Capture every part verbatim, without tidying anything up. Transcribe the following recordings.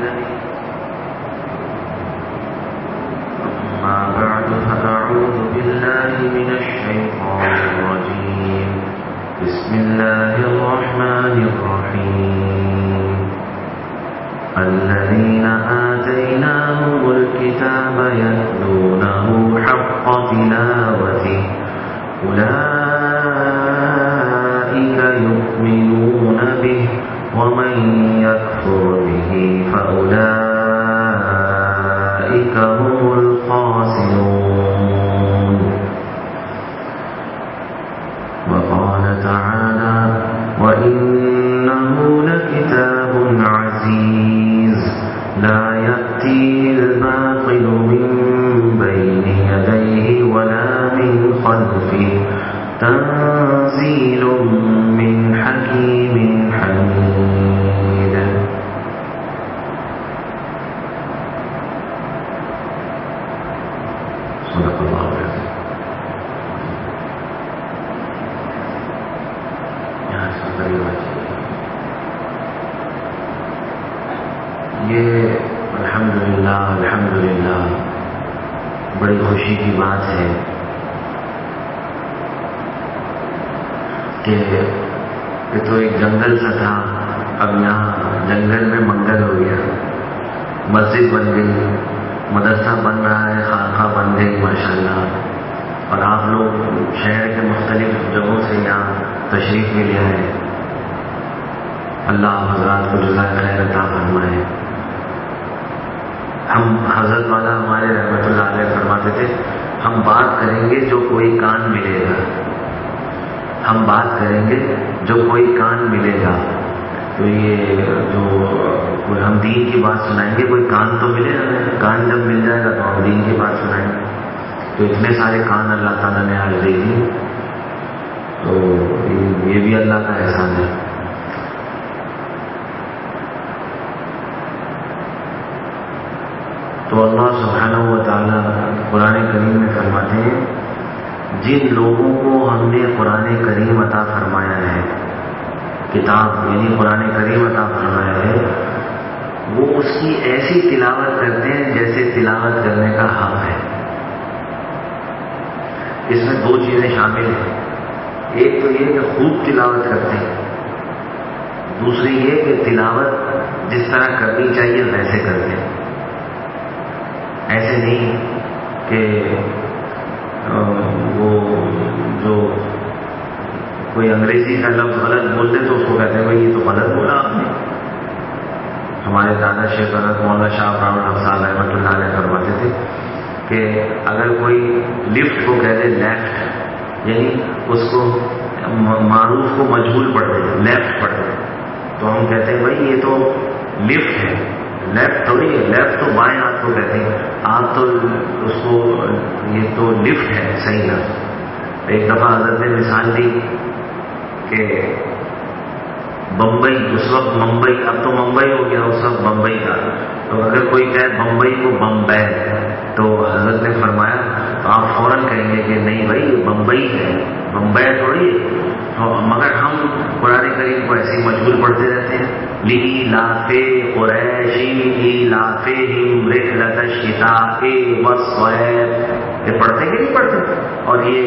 الذين أما بعد فأعوذ بالله من الشيطان الرجيم بسم الله الرحمن الرحيم الذين آتيناهم الكتاب يتلونه حق تلاوته أولئك يؤمنون به ومن يكفر به فأولئك هم الخاسرون. وقال تعالى وإنه لكتاب عزيز لا يأتيه الباطل من بين يديه ولا من خلفه تنزيل من حكيم حميد. صدق اللہ العظیم. یہاں سے یہ الحمدللہ الحمدللہ بڑی خوشی کی بات ہے کہ یہ تو ایک جنگل سا تھا، اب یہاں جنگل میں منگل ہو گیا، مسجد بن گئی، مدرسہ بن رہا ہے، خانقاہ بن گئی ماشاءاللہ، اور آپ لوگ شہر کے مختلف جگہوں سے یہاں تشریف بھی لے آئے. اللہ حضرات کو جزائے خیر عطا فرمائے. ہم حضرت والا ہمارے رحمۃ اللہ علیہ فرماتے تھے ہم بات کریں گے جو کوئی کان ملے گا، ہم بات کریں گے جو کوئی کان ملے گا. تو یہ جو ہم دین کی بات سنائیں گے کوئی کان تو ملے گا، کان جب مل جائے گا تو ہم دین کی بات سنائیں گے. تو اتنے سارے کان اللہ تعالیٰ نے آج دے دی، تو یہ بھی اللہ کا احسان ہے. تو اللہ سبحانہ و تعالیٰ قرآن کریم میں فرماتے ہیں جن لوگوں کو ہم نے قرآن کریم عطا فرمایا ہے، کتاب یعنی قرآن کریم عطا فرمایا ہے، وہ اس کی ایسی تلاوت کرتے ہیں جیسے تلاوت کرنے کا حق ہے. اس میں دو چیزیں شامل ہیں، ایک تو یہ کہ خوب تلاوت کرتے ہیں، دوسری یہ کہ تلاوت جس طرح کرنی چاہیے ویسے کرتے ہیں. ایسے نہیں کہ وہ جو کوئی انگریزی کا لفظ غلط بول دے تو اس کو کہتے ہیں بھائی یہ تو غلط بولا آپ نے. ہمارے دادا شیخ حضرت مولانا شاہ براہمن افضال رحمۃ اللہ علیہ فرماتے تھے کہ اگر کوئی لفٹ کو کہہ دے لیفٹ، یعنی اس کو معروف کو مجہول پڑھ دے، لیفٹ پڑھ دے، تو ہم کہتے ہیں بھائی یہ تو لفٹ ہے، لیفٹ تھوڑی ہے، لیفٹ تو بائیں ہاتھ کو کہتے ہیں، آپ تو اس کو یہ تو لفٹ ہے صحیح لفظ. ایک دفعہ حضرت نے مثال دی کہ بمبئی، اس وقت ممبئی، اب تو ممبئی ہو گیا، اس وقت بمبئی کا، تو اگر کوئی کہے بمبئی کو بمبئی تو حضرت نے فرمایا تو آپ فوراً کہیں گے کہ نہیں بھائی یہ بمبئی ہے، بمبئی تھوڑی ہے. مگر ہم قرآن کریم کو ایسے مجبور پڑھتے رہتے ہیں. لی لافے قریشی لافہم رحلۃ الشتاء والصیف، یہ پڑھتے کہ نہیں پڑھتے؟ اور یہ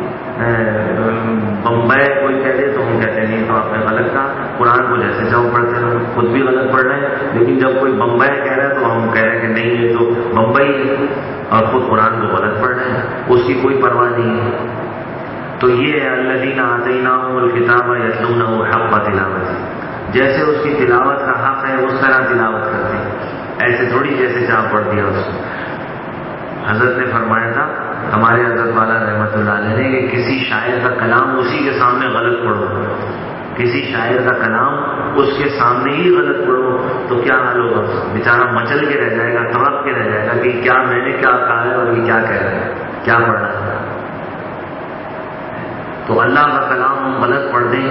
بمبئی کوئی کہہ دے تو ہم کہتے نہیں تو آپ نے غلط کہا. قرآن کو جیسے چاہو پڑھتے ہیں، خود بھی غلط پڑھ رہے ہیں، لیکن جب کوئی بمبئی کہہ رہا ہے تو ہم کہہ رہے ہیں کہ نہیں یہ تو بمبئی ہے، اور خود قرآن کو غلط پڑھ رہے ہیں، اس کی کوئی پرواہ نہیں ہے. تو یہ ہے الذین آتیناہم الکتاب یتلونہ حق تلاوتہ، جیسے اس کی تلاوت کا حق ہے اس طرح تلاوت کرتے ہیں، ایسے تھوڑی جیسے چاہ پڑھ دیا اس کو. حضرت نے فرمایا تھا ہمارے حضرت والا رحمۃ اللہ علیہ نے کہ کسی شاعر کا کلام اسی کے سامنے غلط پڑھو، کسی شاعر کا کلام اس کے سامنے ہی غلط پڑھو تو کیا حال ہوگا؟ بیچارہ مچل کے رہ جائے گا، تڑپ کے رہ جائے گا کہ کیا میں نے کیا کہا ہے اور یہ کیا کہہ رہا ہے، کیا پڑھ رہا ہے. تو اللہ کا کلام ہم غلط پڑھ دیں.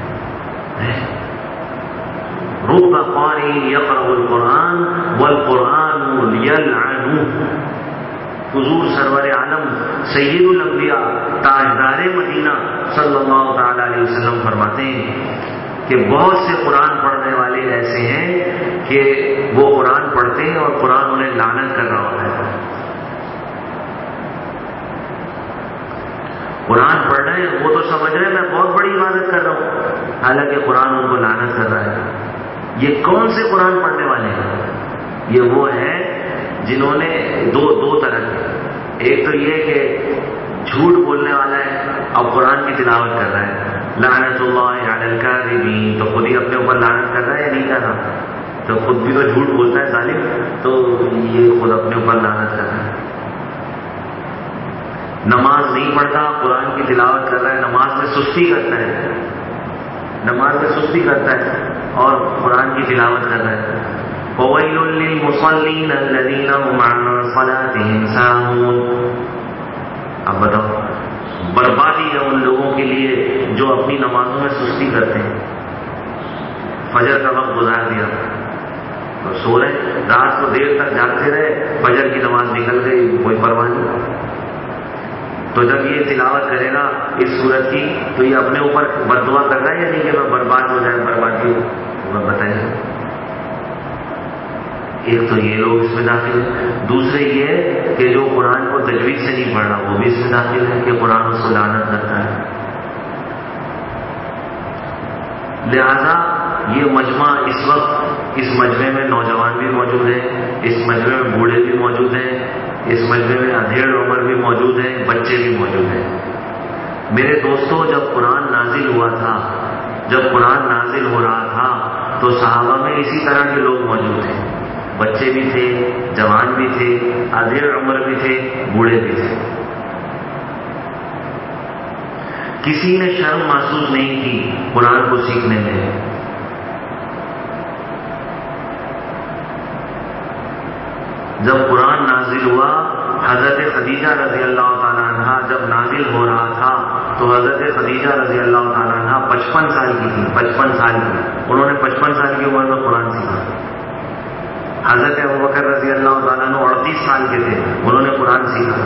رب قاری یقرأ القرآن والقرآن یلعنہ. حضور سرور عالم سید الانبیاء تاجدار مدینہ صلی اللہ تعالی علیہ وسلم فرماتے ہیں کہ بہت سے قرآن پڑھنے والے والے ایسے ہیں کہ وہ قرآن پڑھتے ہیں اور قرآن انہیں لعنت کر رہا ہوتا ہے. قرآن پڑھ رہے ہیں وہ تو سمجھ رہے ہیں میں بہت بڑی عبادت کر رہا ہوں، حالانکہ قرآن ان کو لعنت کر رہا ہے. یہ کون سے قرآن پڑھنے والے ہیں؟ یہ وہ ہیں جنہوں نے دو دو طرح کے، ایک تو یہ کہ جھوٹ بولنے والا ہے اب قرآن کی تلاوت کر رہا ہے، لعنت اللہ علی الکاذبین، تو خود ہی اپنے اوپر لعنت کر رہا ہے یا نہیں کر رہا؟ تو خود بھی تو جھوٹ بولتا ہے ظالم، تو یہ خود اپنے اوپر لعنت کر رہا ہے. نماز نہیں پڑھتا، قرآن کی تلاوت کر رہا ہے، نماز میں سستی کرتا ہے، نماز میں سستی کرتا ہے اور قرآن کی تلاوت کر رہا ہے. فَوَيْلٌ لِّلْمُصَلِّينَ الَّذِينَ هُمْ عَن صَلَاتِهِمْ سَاهُونَ. اب بتاؤ، بربادی ہے ان لوگوں کے لیے جو اپنی نمازوں میں سستی کرتے ہیں. فجر کا وقت گزار دیا تو سو رہے، رات کو دیر تک جاگتے رہے، فجر کی نماز نکل گئی، کوئی پرواہ نہیں. تو جب یہ تلاوت کرے گا اس سورت کی تو یہ اپنے اوپر بد دعا کر رہا ہے یا نہیں کہ میں برباد ہو جائے، بربادی ہو بتائیے. ایک تو یہ لوگ اس میں داخل ہیں، دوسرے یہ کہ جو قرآن کو تجوید سے نہیں پڑھ رہا وہ بھی اس میں داخل ہے کہ قرآن اس کو لعنت کرتا ہے. لہذا یہ مجمع اس وقت، اس مجمع میں نوجوان بھی موجود ہیں، اس مجمع میں بوڑھے بھی موجود ہیں، اس مجمع میں ادھیڑ عمر بھی موجود ہیں، بچے بھی موجود ہیں. میرے دوستوں، جب قرآن نازل ہوا تھا، جب قرآن نازل ہو رہا تھا تو صحابہ میں اسی طرح کے لوگ موجود تھے، بچے بھی تھے، جوان بھی تھے، ادھیڑ عمر بھی تھے، بوڑھے بھی تھے. کسی نے شرم محسوس نہیں کی قرآن کو سیکھنے میں. جب قرآن نازل ہوا، حضرت خدیجہ رضی اللہ تعالیٰ عنہ جب نازل ہو رہا تھا تو حضرت خدیجہ رضی اللہ تعالیٰ عنہ پچپن سال کی تھی، پچپن سال کی، انہوں نے پچپن سال کی عمر میں قرآن سیکھا. حضرت ابوبکر رضی اللہ تعالیٰ عنہ اڑتیس سال کے تھے، انہوں نے قرآن سیکھا.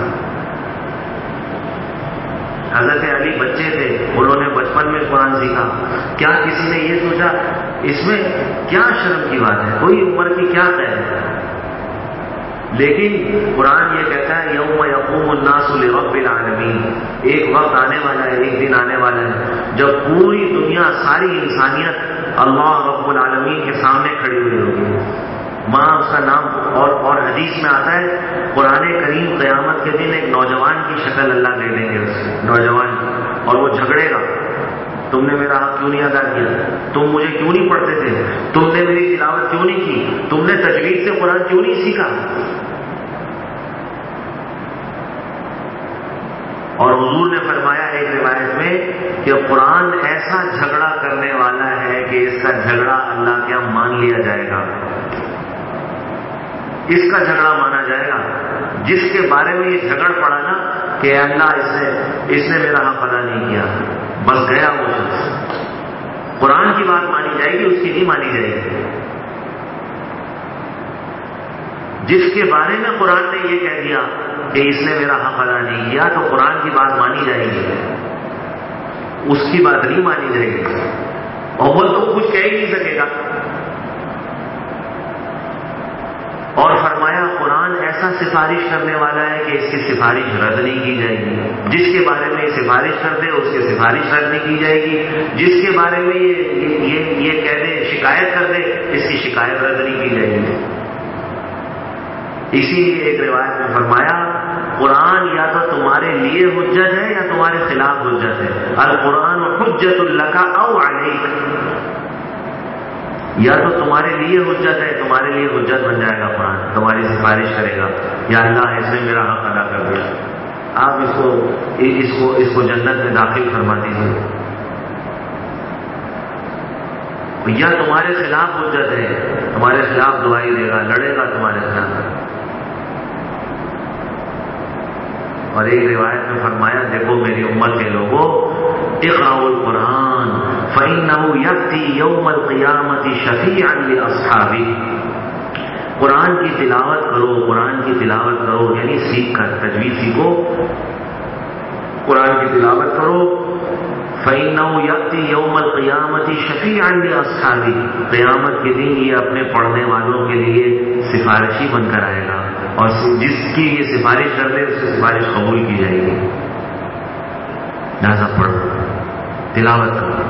حضرت علی بچے تھے، انہوں نے بچپن میں قرآن سیکھا. کیا کسی نے یہ سوچا اس میں کیا شرم کی بات ہے، کوئی عمر کی کیا قید ہے؟ لیکن قرآن یہ کہتا ہے یوم یقوم الناس لرب العالمین، ایک وقت آنے والا ہے، ایک دن آنے والا ہے جب پوری دنیا، ساری انسانیت اللہ رب العالمین کے سامنے کھڑی ہوئی ہوگی. ماں اس کا نام اور اور حدیث میں آتا ہے قرآن کریم قیامت کے دن ایک نوجوان کی شکل اللہ دے دیں گے اسے، نوجوان کی، اور وہ جھگڑے گا، تم نے میرا حق کیوں نہیں ادا کیا، تم مجھے کیوں نہیں پڑھتے تھے، تم نے میری تلاوت کیوں نہیں کی، تم نے تجوید سے قرآن کیوں نہیں سیکھا. اور حضور نے فرمایا ایک روایت میں کہ قرآن ایسا جھگڑا کرنے والا ہے کہ اس کا جھگڑا اللہ کیا مان لیا جائے گا، اس کا جھگڑا مانا جائے گا. جس کے بارے میں یہ جھگڑ پڑا نا کہ اللہ اس نے اس نے میرا حق ادا نہیں کیا، بس گیا وہ شخص. قرآن کی بات مانی جائے گی، اس کی نہیں مانی جائے گی. جس کے بارے میں قرآن نے یہ کہہ دیا کہ اس نے میرا حق ادا نہیں کیا تو قرآن کی بات مانی جائے گی، اس کی بات نہیں مانی جائے گی، اور وہ تو کچھ کہہ ہی نہیں سکے گا. اور فرمایا قرآن ایسا سفارش کرنے والا ہے کہ اس کی سفارش رد نہیں کی جائے گی. جس کے بارے میں یہ سفارش کر دے اس کی سفارش رد نہیں کی جائے گی، جس کے بارے میں یہ یہ, یہ کہہ دے، شکایت کر دے، اس کی شکایت رد نہیں کی جائے گی. اسی لیے ایک روایت میں فرمایا قرآن یا تو تمہارے لیے حجت ہے یا تمہارے خلاف حجت ہے. القرآن حجت لک او علیک، یا تو تمہارے لیے حجت ہے، تمہارے لیے حجت بن جائے گا قرآن، تمہاری سفارش کرے گا، یا اللہ اس نے میرا حق ادا کر دیا، آپ اس کو اس کو اس کو جنت میں داخل فرما دیجیے. یا تمہارے خلاف حجت ہے، تمہارے خلاف دعائی دے گا، لڑے گا تمہارے خلاف. اور ایک روایت میں فرمایا دیکھو میری امت کے لوگوں، اقرأوا القرآن فإنه يأتي يوم القيامة شفيعا لأصحابه. قرآن کی تلاوت کرو، قرآن کی تلاوت کرو، یعنی سیکھ کر، تجوید سیکھو، قرآن کی تلاوت کرو. فَإِنَّهُ يَأْتِي يَوْمَ الْقِيَامَةِ شَفِيعًا لِأَصْحَابِهِ، قیامت کے دن یہ اپنے پڑھنے والوں کے لیے سفارشی بن کر آئے گا، اور جس کی یہ سفارش کر دے اس کی سفارش قبول کی جائے گی. لہذا پڑھو، تلاوت کرو،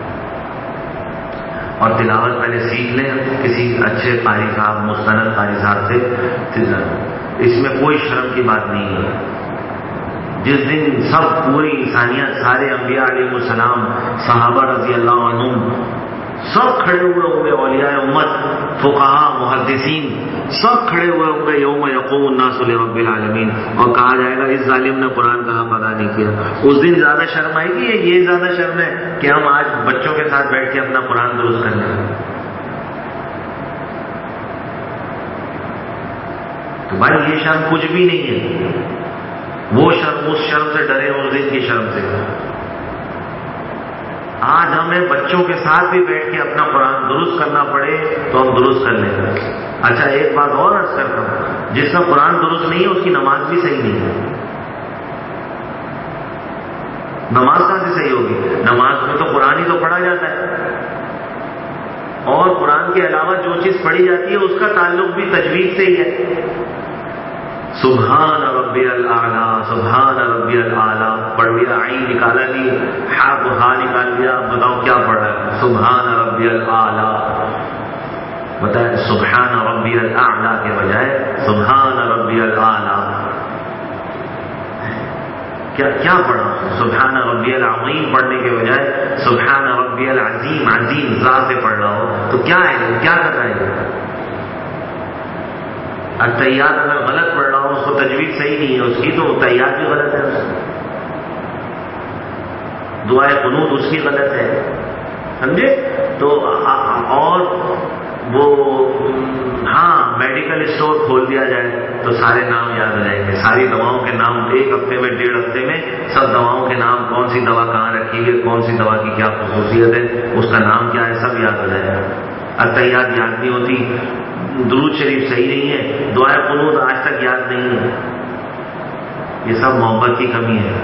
اور تلاوت پہلے سیکھ لیں کسی اچھے قاری صاحب، مستند قاری صاحب سے. اس میں کوئی شرم کی بات نہیں ہے. جس دن سب پوری انسانیت، سارے انبیاء علیہ السلام، صحابہ رضی اللہ عنہم سب کھڑے ہوئے ہوں گے، اولیاء امت، فقہاء، محدثین سب کھڑے ہوئے ہوں گے، یوم یقوم الناس لرب العالمین، اور کہا جائے گا اس ظالم نے قرآن کا حق ادا نہیں کیا. اس دن زیادہ شرم آئے گی. یہ زیادہ شرم ہے کہ ہم آج بچوں کے ساتھ بیٹھ کے اپنا قرآن درست کر لیں. تو بھائی یہ شرم کچھ بھی نہیں ہے. وہ شرم، اس شرم سے ڈرے، اس دن کی شرم سے. آج ہمیں بچوں کے ساتھ بھی بیٹھ کے اپنا قرآن درست کرنا پڑے تو ہم درست کر لیں گے. اچھا ایک بات اور عرض کرتا ہوں، جس کا قرآن درست نہیں ہے اس کی نماز بھی صحیح نہیں ہے. نماز کہاں سے صحیح ہوگی؟ نماز میں تو قرآن ہی تو پڑھا جاتا ہے، اور قرآن کے علاوہ جو چیز پڑھی جاتی ہے اس کا تعلق بھی تجوید سے ہی ہے. سبحان ربی الاعلیٰ، سبحان ربی الاعلیٰ پڑھ لیا، عین نکالا نہیں، ہا کو ہا نکال لیا، بتاؤ کیا پڑھ رہا ہے؟ سبحان ربی الاعلیٰ. بتائیں سبحان ربی الاعلیٰ کے بجائے سبحان ربی الاعلیٰ. کیا کیا پڑھا؟ سبحان ربی العظیم پڑھنے کے بجائے سبحان ربی العظیم، عظیم ذات سے پڑھ رہا ہو تو کیا ہے؟ کیا کر رہا ہے؟ التحیات اگر غلط پڑھ رہا ہو، اس کو تجوید صحیح نہیں ہے اس کی، تو تحیات بھی غلط ہے، دعائے قنوت اس کی غلط ہے. سمجھے؟ تو اور وہ ہاں میڈیکل اسٹور کھول دیا جائے تو سارے نام یاد ہو جائیں گے، ساری دواؤں کے نام ایک ہفتے میں، ڈیڑھ ہفتے میں سب دواؤں کے نام، کون سی دوا کہاں رکھی ہے، کون سی دوا کی کیا خصوصیت ہے، اس کا نام کیا ہے، سب یاد ہو جائے گا. التحیات یاد نہیں ہوتی، درود شریف صحیح نہیں ہے، دعائے قنوت آج تک یاد نہیں ہے. یہ سب محبت کی کمی ہے.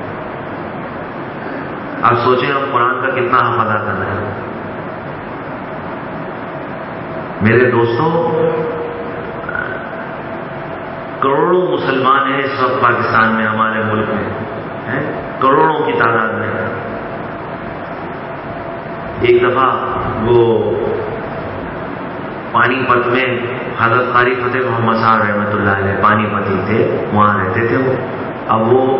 اب سوچیں ہم قرآن کا کتنا حق ادا کر رہے ہیں. میرے دوستوں، کروڑوں مسلمان ہیں اس وقت پاکستان میں، ہمارے ملک میں کروڑوں کی تعداد میں. ایک دفعہ وہ پانی پت میں حضرت قاری فتح محمد صاحب رحمۃ اللہ علیہ پانی پتی تھے، وہاں رہتے تھے وہ. اب وہ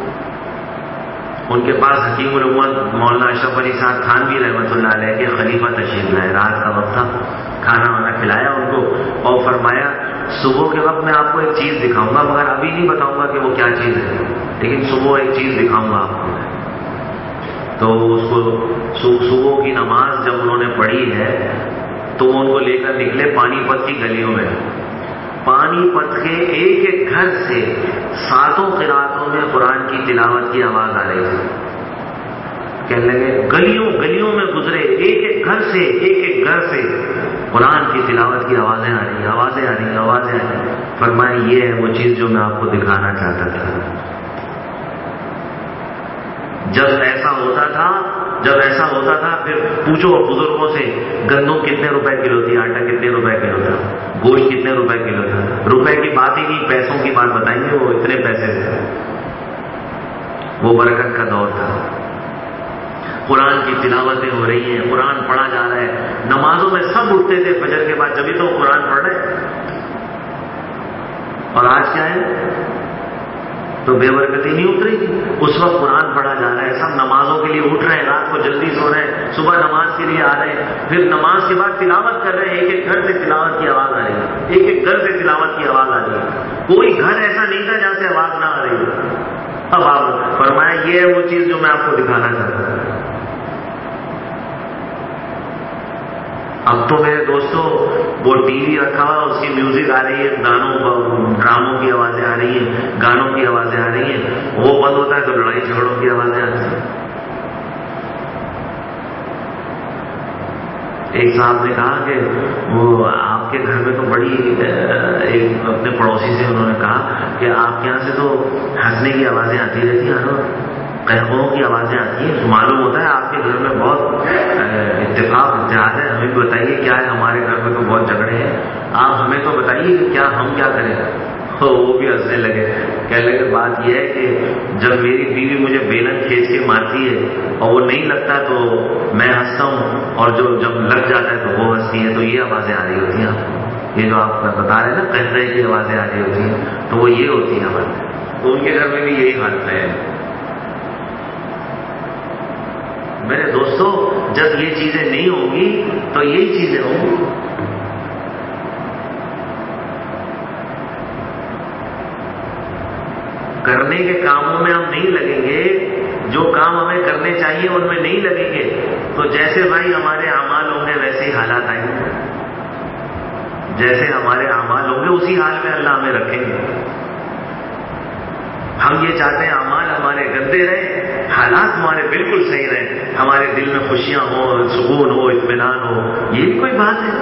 ان کے پاس حکیم الامت مولانا اشرف علی صاحب تھانوی رحمۃ اللہ علیہ کے خلیفہ تشریف لائے. رات کا وقت تھا، کھانا وانا کھلایا ان کو اور فرمایا صبح کے وقت میں آپ کو ایک چیز دکھاؤں گا، مگر ابھی نہیں بتاؤں گا کہ وہ کیا چیز ہے، لیکن صبح ایک چیز دکھاؤں گا آپ کو. تو اس کو صبح کی نماز جب انہوں نے پڑھی ہے تو وہ ان کو لے کر نکلے پانی پت کی گلیوں میں. پانی پت کے ایک ایک گھر سے ساتوں قراتوں میں قرآن کی تلاوت کی آواز آ رہی تھی. کہنے لگے گلیوں گلیوں میں گزرے، ایک ایک گھر سے ایک ایک گھر سے قرآن کی تلاوت کی آوازیں آ رہی آوازیں آ رہی آوازیں آ رہی فرمایا یہ ہے وہ چیز جو میں آپ کو دکھانا چاہتا تھا. جب ایسا ہوتا تھا جب ایسا ہوتا تھا پھر پوچھو بزرگوں سے گندم کتنے روپے کلو تھی، آٹا کتنے روپے کلو تھا، گوشت کتنے روپے کلو تھا. روپے کی بات ہی نہیں، پیسوں کی بات بتائیں گے. وہ اتنے پیسے تھے، وہ برکت کا دور تھا. قرآن کی تلاوتیں ہو رہی ہیں، قرآن پڑھا جا رہا ہے. نمازوں میں سب اٹھتے تھے فجر کے بعد، جبھی تو قرآن پڑھ رہے. اور آج کیا ہے؟ تو بے برکتی نہیں اتری. اس وقت قرآن پڑھا جا رہا ہے، سب نمازوں کے لیے اٹھ رہے ہیں، رات کو جلدی سو رہے ہیں، صبح نماز کے لیے آ رہے ہیں، پھر نماز کے بعد تلاوت کر رہے ہیں. ایک ایک گھر سے تلاوت کی آواز آ رہی ہے، ایک ایک گھر سے تلاوت کی آواز آ رہی ہے. کوئی گھر ایسا نہیں تھا جہاں سے آواز نہ آ رہی ہے. اب آپ فرمایا یہ ہے وہ چیز جو میں آپ کو دکھانا چاہتا ہوں. اب تو میرے دوستوں وہ ٹی وی رکھا ہوا، اس کی میوزک آ رہی ہے، گانوں ڈراموں کی آوازیں آ رہی ہیں، گانوں کی آوازیں آ رہی ہیں. وہ بند ہوتا ہے تو لڑائی جھگڑوں کی آوازیں آتی ہیں. ایک صاحب نے کہا کہ وہ آپ کے گھر میں تو بڑی، ایک اپنے پڑوسی سے انہوں نے کہا کہ آپ کے یہاں سے تو ہنسنے کی آوازیں آتی رہتی ہیں. قہقہوں کی آوازیں آتی ہیں. معلوم ہوتا ہے آپ کے گھر میں بہت اتفاق اتحاد ہے. ہمیں بھی بتائیے کیا ہے. ہمارے گھر میں تو بہت جھگڑے ہیں. آپ ہمیں تو بتائیے کہ کیا ہم کیا کریں. تو وہ بھی ہنسنے لگے. کہنے لگے بات یہ ہے کہ جب میری بیوی مجھے بیلن کھینچ کے مارتی ہے اور وہ نہیں لگتا تو میں ہنستا ہوں, اور جو جب لگ جاتا ہے تو وہ ہنستی ہے. تو یہ آوازیں آ رہی ہوتی ہیں آپ کو. یہ جو آپ بتا رہے ہیں نا قہقہے کی آوازیں آ رہی ہوتی ہیں, تو وہ یہ ہوتی ہیں آوازیں. تو ان کے گھر میں بھی یہی حالت ہے. میرے دوستوں, جب یہ چیزیں نہیں ہوں گی تو یہی چیزیں ہوں گی. کرنے کے کاموں میں ہم نہیں لگیں گے, جو کام ہمیں کرنے چاہیے ان میں نہیں لگیں گے, تو جیسے بھائی ہمارے اعمال ہوں گے ویسے ہی حالات آئیں گے. جیسے ہمارے اعمال ہوں گے اسی حال میں اللہ ہمیں رکھیں گے. ہم یہ چاہتے ہیں اعمال ہمارے گندے رہیں, حالات ہمارے بالکل صحیح رہیں, ہمارے دل میں خوشیاں ہوں, سکون ہو, اطمینان ہو. یہ بھی کوئی بات ہے.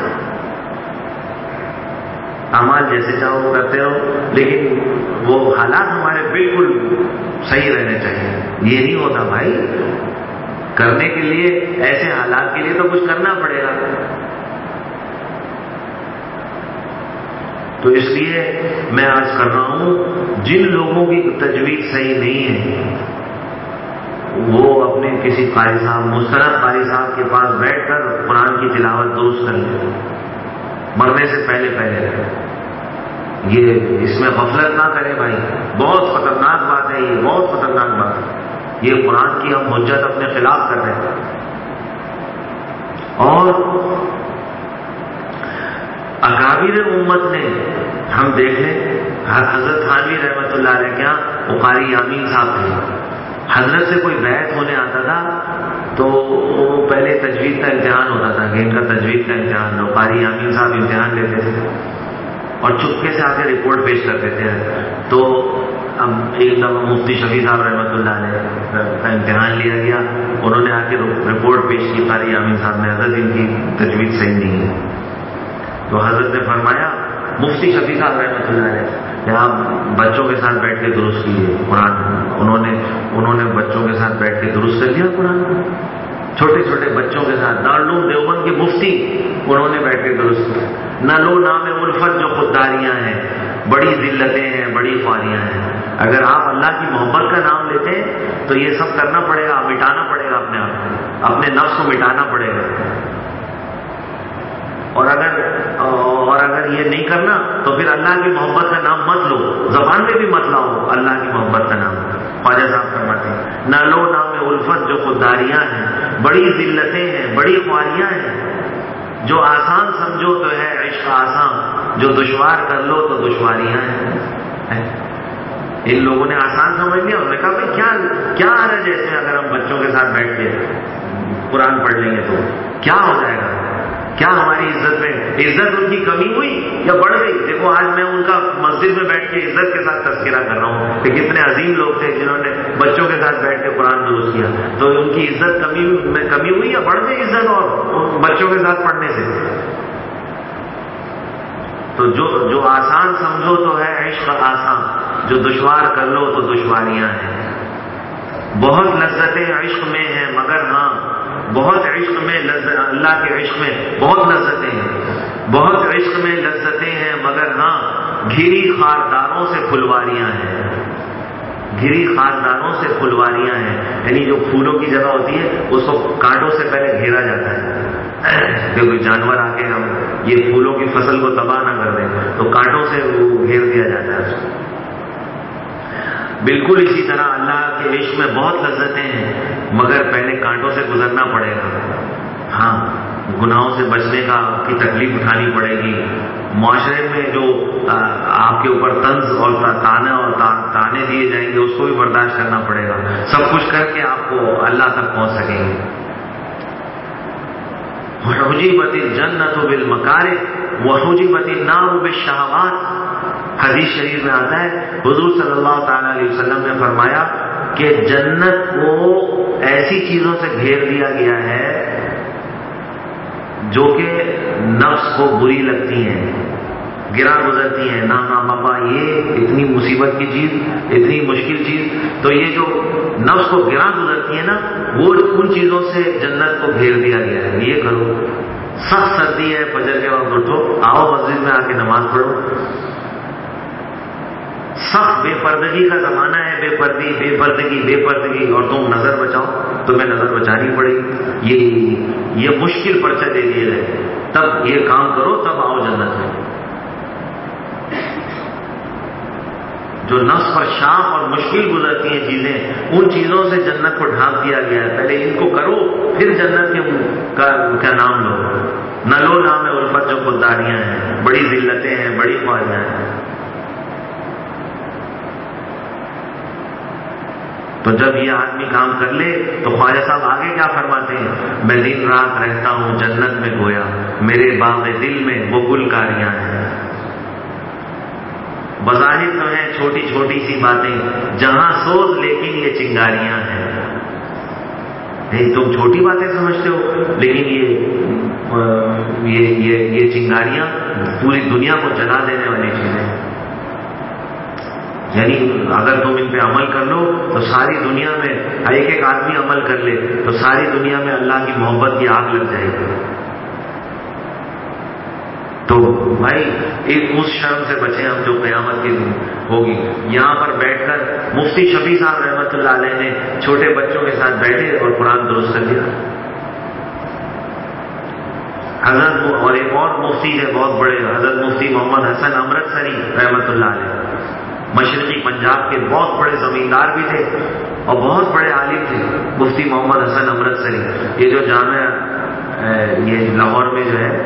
اعمال جیسے چاہو کرتے رہو, لیکن وہ حالات ہمارے بالکل صحیح رہنے چاہیے. یہ نہیں ہوتا بھائی. کرنے کے لیے ایسے حالات کے لیے تو کچھ کرنا پڑے گا. تو اس لیے میں عرض کر رہا ہوں, جن لوگوں کی تجوید صحیح نہیں ہے وہ اپنے کسی قاری صاحب, مستند قاری صاحب کے پاس بیٹھ کر قرآن کی تلاوت درست کر لیں مرنے سے پہلے پہلے. یہ اس میں غفلت نہ کرے بھائی. بہت خطرناک بات ہے یہ, بہت خطرناک بات ہے. یہ قرآن کی ہم حجت اپنے خلاف کر رہے ہیں. اور اکابر امت نے ہم دیکھ لیں, حضرت تھانوی رحمۃ اللہ علیہ کیا وہ قاری یامین صاحب تھے. حضرت سے کوئی بیعت ہونے آتا تھا تو وہ پہلے تجوید کا امتحان ہوتا تھا کہ ان کا تجوید کا امتحان دو. قاری یامین صاحب امتحان لیتے تھے اور چپکے سے آ کے رپورٹ پیش کرتے تھے. تو اب ایک دفعہ مفتی شفیع صاحب رحمۃ اللہ علیہ کا امتحان لیا گیا. انہوں نے آ کے رپورٹ پیش کی قاری یامین صاحب نے, حضرت ان کی تجوید صحیح نہیں ہے. تو حضرت نے فرمایا مفتی شفیع صاحب رحمۃ اللہ علیہ یہاں بچوں کے ساتھ بیٹھ کے درست کیے قرآن. انہوں نے انہوں نے بچوں کے ساتھ بیٹھ کے درست کر دیا قرآن. چھوٹے چھوٹے بچوں کے ساتھ دارالعلوم دیوبند کے مفتی انہوں نے بیٹھ کے درست کیا. نہ لو نام الفت جو خودداریاں ہیں, بڑی ذلتیں ہیں, بڑی خواریاں ہیں. اگر آپ اللہ کی محبت کا نام لیتے ہیں تو یہ سب کرنا پڑے گا, مٹانا پڑے گا اپنے آپ کو, اپنے نفس کو مٹانا پڑے گا. اور اگر اور اگر یہ نہیں کرنا تو پھر اللہ کی محبت کا نام مت لو, زبان میں بھی مت لاؤ اللہ کی محبت کا نام. خواجہ صاحب فرماتے ہیں نہ لو نام الفت جو خودداریاں ہیں, بڑی ذلتیں ہیں, بڑی خواریاں ہیں. جو آسان سمجھو تو ہے عشق آسان, جو دشوار کر لو تو دشواریاں ہیں. ان لوگوں نے آسان سمجھ لیا. انہوں نے کہا بھائی کیا کیا آ رہا ہے, جیسے اگر ہم بچوں کے ساتھ بیٹھ کے قرآن پڑھ لیں گے تو کیا ہو جائے گا, کیا ہماری عزت میں عزت ان کی کمی ہوئی یا بڑھ گئی. دیکھو آج میں ان کا مسجد میں بیٹھ کے عزت کے ساتھ تذکرہ کر رہا ہوں کہ کتنے عظیم لوگ تھے جنہوں نے بچوں کے ساتھ بیٹھ کے قرآن درست کیا. تو ان کی عزت کمی میں کمی ہوئی یا بڑھ گئی عزت اور بچوں کے ساتھ پڑھنے سے. تو جو جو آسان سمجھو تو ہے عشق آسان, جو دشوار کر لو تو دشواریاں ہیں. بہت لذتیں عشق میں ہیں مگر ہاں, بہت عشق میں لذت, اللہ کے عشق میں بہت لذتیں ہیں, بہت عشق میں لذتیں ہیں مگر ہاں گھری خارداروں سے پھلواریاں ہیں. گھری خارداروں سے پھلواریاں ہیں, یعنی جو پھولوں کی جگہ ہوتی ہے اس کو کانٹوں سے پہلے گھیرا جاتا ہے کہ کوئی جانور آ کے ہم یہ پھولوں کی فصل کو تباہ نہ کر دیں, تو کانٹوں سے وہ گھیر دیا جاتا ہے اس کو. بالکل اسی طرح اللہ کے عشق میں بہت لذتیں ہیں مگر پہلے کانٹوں سے گزرنا پڑے گا. ہاں گناہوں سے بچنے کا کی تکلیف اٹھانی پڑے گی. معاشرے میں جو آپ کے اوپر طنز اور تانے اور تانے دیے جائیں گے اس کو بھی برداشت کرنا پڑے گا. سب کچھ کر کے آپ کو اللہ تک پہنچ سکیں گے. وحجبت الجنت بالمکارہ وحجبت النار بالشہوات. حدیث شریف میں آتا ہے حضور صلی اللہ تعالی علیہ وسلم نے فرمایا کہ جنت کو ایسی چیزوں سے گھیر دیا گیا ہے جو کہ نفس کو بری لگتی ہیں, گرا گزرتی ہیں، نا نا بابا یہ اتنی مصیبت کی چیز، اتنی مشکل چیز. تو یہ جو نفس کو گرا گزرتی ہے نا، وہ ان چیزوں سے جنت کو گھیر دیا گیا ہے. یہ کرو، سخت سردی ہے، فجر کے وقت اٹھو، آؤ مسجد میں آ کے نماز پڑھو. سخت بے پردگی کا زمانہ ہے، بے پردی بے پردگی بے پردگی اور تم نظر بچاؤ، تمہیں نظر بچانی پڑے گی. یہ یہ مشکل پرچہ دے دیے گئے، تب یہ کام کرو، تب آؤ جنت میں. جو نفس پر شاق اور مشکل گزرتی ہیں چیزیں، ان چیزوں سے جنت کو ڈھانپ دیا گیا ہے. پہلے ان کو کرو، پھر جنت کے کا نام لو. نہ لو نام الفت جو خودداریاں ہیں، بڑی ذلتیں ہیں، بڑی خواہشیں ہیں. تو جب یہ آدمی کام کر لے تو خواجہ صاحب آگے کیا فرماتے ہیں؟ میں دن رات رہتا ہوں جنت میں گویا، میرے باغ دل میں وہ گلکاریاں ہیں. بظاہر تو ہیں چھوٹی چھوٹی سی باتیں، جہاں سوز لیکن یہ چنگاریاں ہیں. نہیں تم چھوٹی باتیں سمجھتے ہو، لیکن یہ یہ یہ یہ چنگاریاں پوری دنیا کو جلا دینے والی چیزیں ہیں. یعنی اگر تم ان پہ عمل کر لو تو ساری دنیا میں، ایک ایک آدمی عمل کر لے تو ساری دنیا میں اللہ کی محبت کی آگ لگ جائے گی. تو بھائی ایک اس شرم سے بچیں ہم جو قیامت کے دن ہوگی. یہاں پر بیٹھ کر مفتی شفیع صاحب رحمۃ اللہ علیہ نے چھوٹے بچوں کے ساتھ بیٹھے اور قرآن درست کر دیا. حضرت اور ایک اور مفتی ہے بہت بڑے، حضرت مفتی محمد حسن امرتسری رحمۃ اللہ علیہ، مشرقی پنجاب کے بہت بڑے زمیندار بھی تھے اور بہت بڑے عالم تھے. مفتی محمد حسن امرتسری، یہ جو جامعہ یہ لاہور میں جو ہے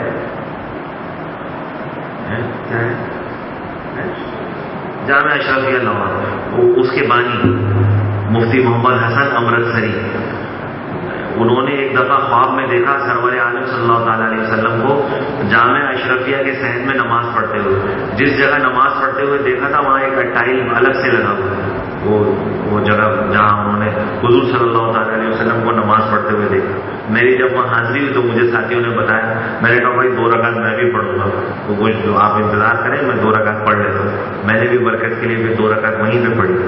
کیا ہے جامعہ اشرفیہ لاہور، اس کے بانی مفتی محمد حسن امرتسری، انہوں نے ایک دفعہ خواب میں دیکھا سرور عالم صلی اللہ تعالی علیہ وسلم کو جامعہ اشرفیہ کے صحن میں نماز پڑھتے ہوئے. جس جگہ نماز پڑھتے ہوئے دیکھا تھا وہاں ایک ٹائل الگ سے لگا ہوا تھا. وہ وہ جگہ جہاں انہوں نے حضور صلی اللہ تعالی علیہ وسلم کو نماز پڑھتے ہوئے دیکھا. میری جب وہاں حاضری ہوئی تو مجھے ساتھیوں نے بتایا. میں نے کہا بھائی دو رکعت میں بھی پڑھوں گا. تو کچھ آپ انتظار کریں، میں دو رکعت پڑھ لیتا ہوں. میں نے بھی برکت کے لیے بھی دو رکعت وہیں پہ پڑھی.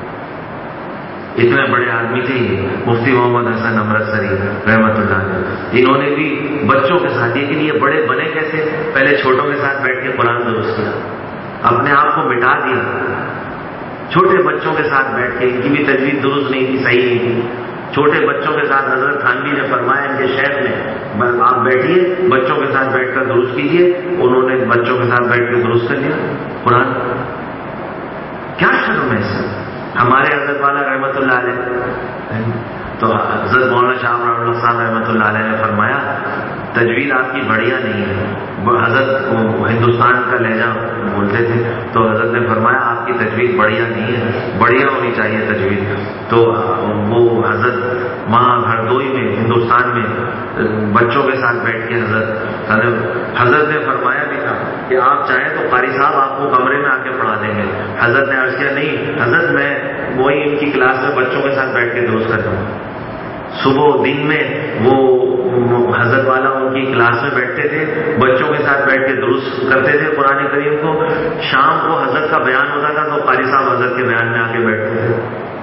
اتنے بڑے آدمی تھے مفتی محمد حسن امرتسری رحمۃ اللہ علیہ. انہوں نے بھی بچوں کے ساتھ، لیکن یہ بڑے بنے کیسے؟ پہلے چھوٹوں کے ساتھ بیٹھ کے قرآن درست کیا، اپنے آپ کو مٹا دیا. چھوٹے بچوں کے ساتھ بیٹھ کے، ان کی بھی تجوید درست نہیں تھی، صحیح نہیں تھی. چھوٹے بچوں کے ساتھ حضرت تھانوی نے فرمایا ان کے شیخ نے، آپ بیٹھیے بچوں کے ساتھ بیٹھ کر درست کیجیے. انہوں نے بچوں کے ساتھ بیٹھ کے درست کر لیا قرآن. کیا شرم ہے اس سے؟ ہمارے حضرت والا رحمۃ اللہ علیہ تو حضرت مولانا شاہ رحمۃ اللہ صاحب رحمۃ اللہ علیہ نے فرمایا تجوید آپ کی بڑھیا نہیں ہے. حضرت ہندوستان کا لہجہ بولتے تھے تو حضرت نے فرمایا آپ کی تجوید بڑھیا نہیں ہے، بڑھیا ہونی چاہیے تجوید. تو وہ حضرت وہاں ہردوئی میں ہندوستان میں بچوں کے ساتھ بیٹھ کے حضرت حضرت نے فرمایا بھی تھا کہ آپ چاہیں تو قاری صاحب آپ کو کمرے میں آ کے پڑھا دیں گے. حضرت نے عرض کیا نہیں حضرت، میں وہی ان کی کلاس میں بچوں کے ساتھ بیٹھ کے درست کرتا ہوں. صبح دن میں وہ حضرت والا ان کی کلاس میں بیٹھتے تھے، بچوں کے ساتھ بیٹھ کے درست کرتے تھے قرآن کریم کو. شام کو حضرت کا بیان ہوتا تھا تو قاری صاحب حضرت کے بیان میں آ کے بیٹھتے تھے.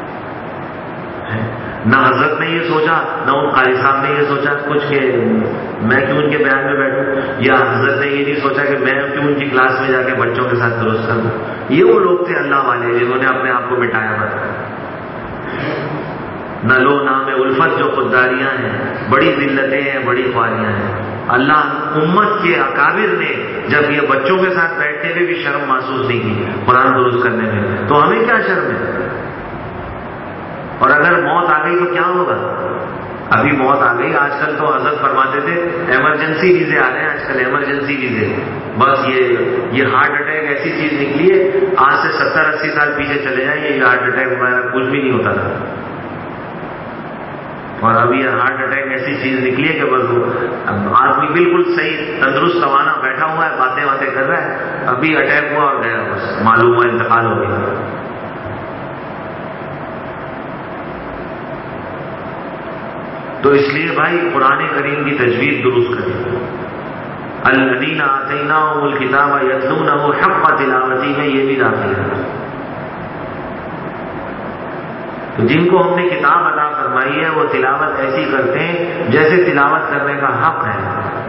نہ حضرت نے یہ سوچا نہ ان قاری صاحب نے یہ سوچا کچھ کہ میں کیوں ان کے بیان میں بیٹھوں، یا حضرت نے یہ نہیں سوچا کہ میں کیوں ان کی کلاس میں جا کے بچوں کے ساتھ درست کروں. یہ وہ لوگ تھے اللہ والے جنہوں نے اپنے آپ کو مٹایا تھا. نہ لو نام الفت جو خودداریاں ہیں، بڑی ذلتیں ہیں، بڑی خواریاں ہیں. اللہ امت کے اکابر نے جب یہ بچوں کے ساتھ بیٹھنے میں بھی شرم محسوس نہیں کی قرآن درست کرنے میں، تو ہمیں کیا شرم ہے؟ اور اگر موت آ گئی تو کیا ہوگا؟ ابھی موت آ گئی، آج کل تو حضرت فرماتے تھے ایمرجنسی ویزے آ رہے ہیں آج کل، ایمرجنسی ویزے. بس یہ یہ ہارٹ اٹیک ایسی چیز نکلی ہے، آج سے ستر اسی سال پیچھے چلے جائیں یہ ہارٹ اٹیک وغیرہ کچھ بھی نہیں ہوتا تھا. اور ابھی یہ ہارٹ اٹیک ایسی چیز نکلی ہے کہ بس آدمی بالکل صحیح تندرست توانا بیٹھا ہوا ہے، باتیں باتیں کر رہا ہے، ابھی اٹیک ہوا اور گیا، بس معلوم ہوا انتقال ہو گیا. تو اس لیے بھائی قرآن کریم کی تجوید درست کریں. الذین آتیناہم الکتاب یتلونہ حق تلاوتہ میں یہ بھی داخل ہے. تو جن کو ہم نے کتاب عطا فرمائی ہے وہ تلاوت ایسی کرتے ہیں جیسے تلاوت کرنے کا حق ہے.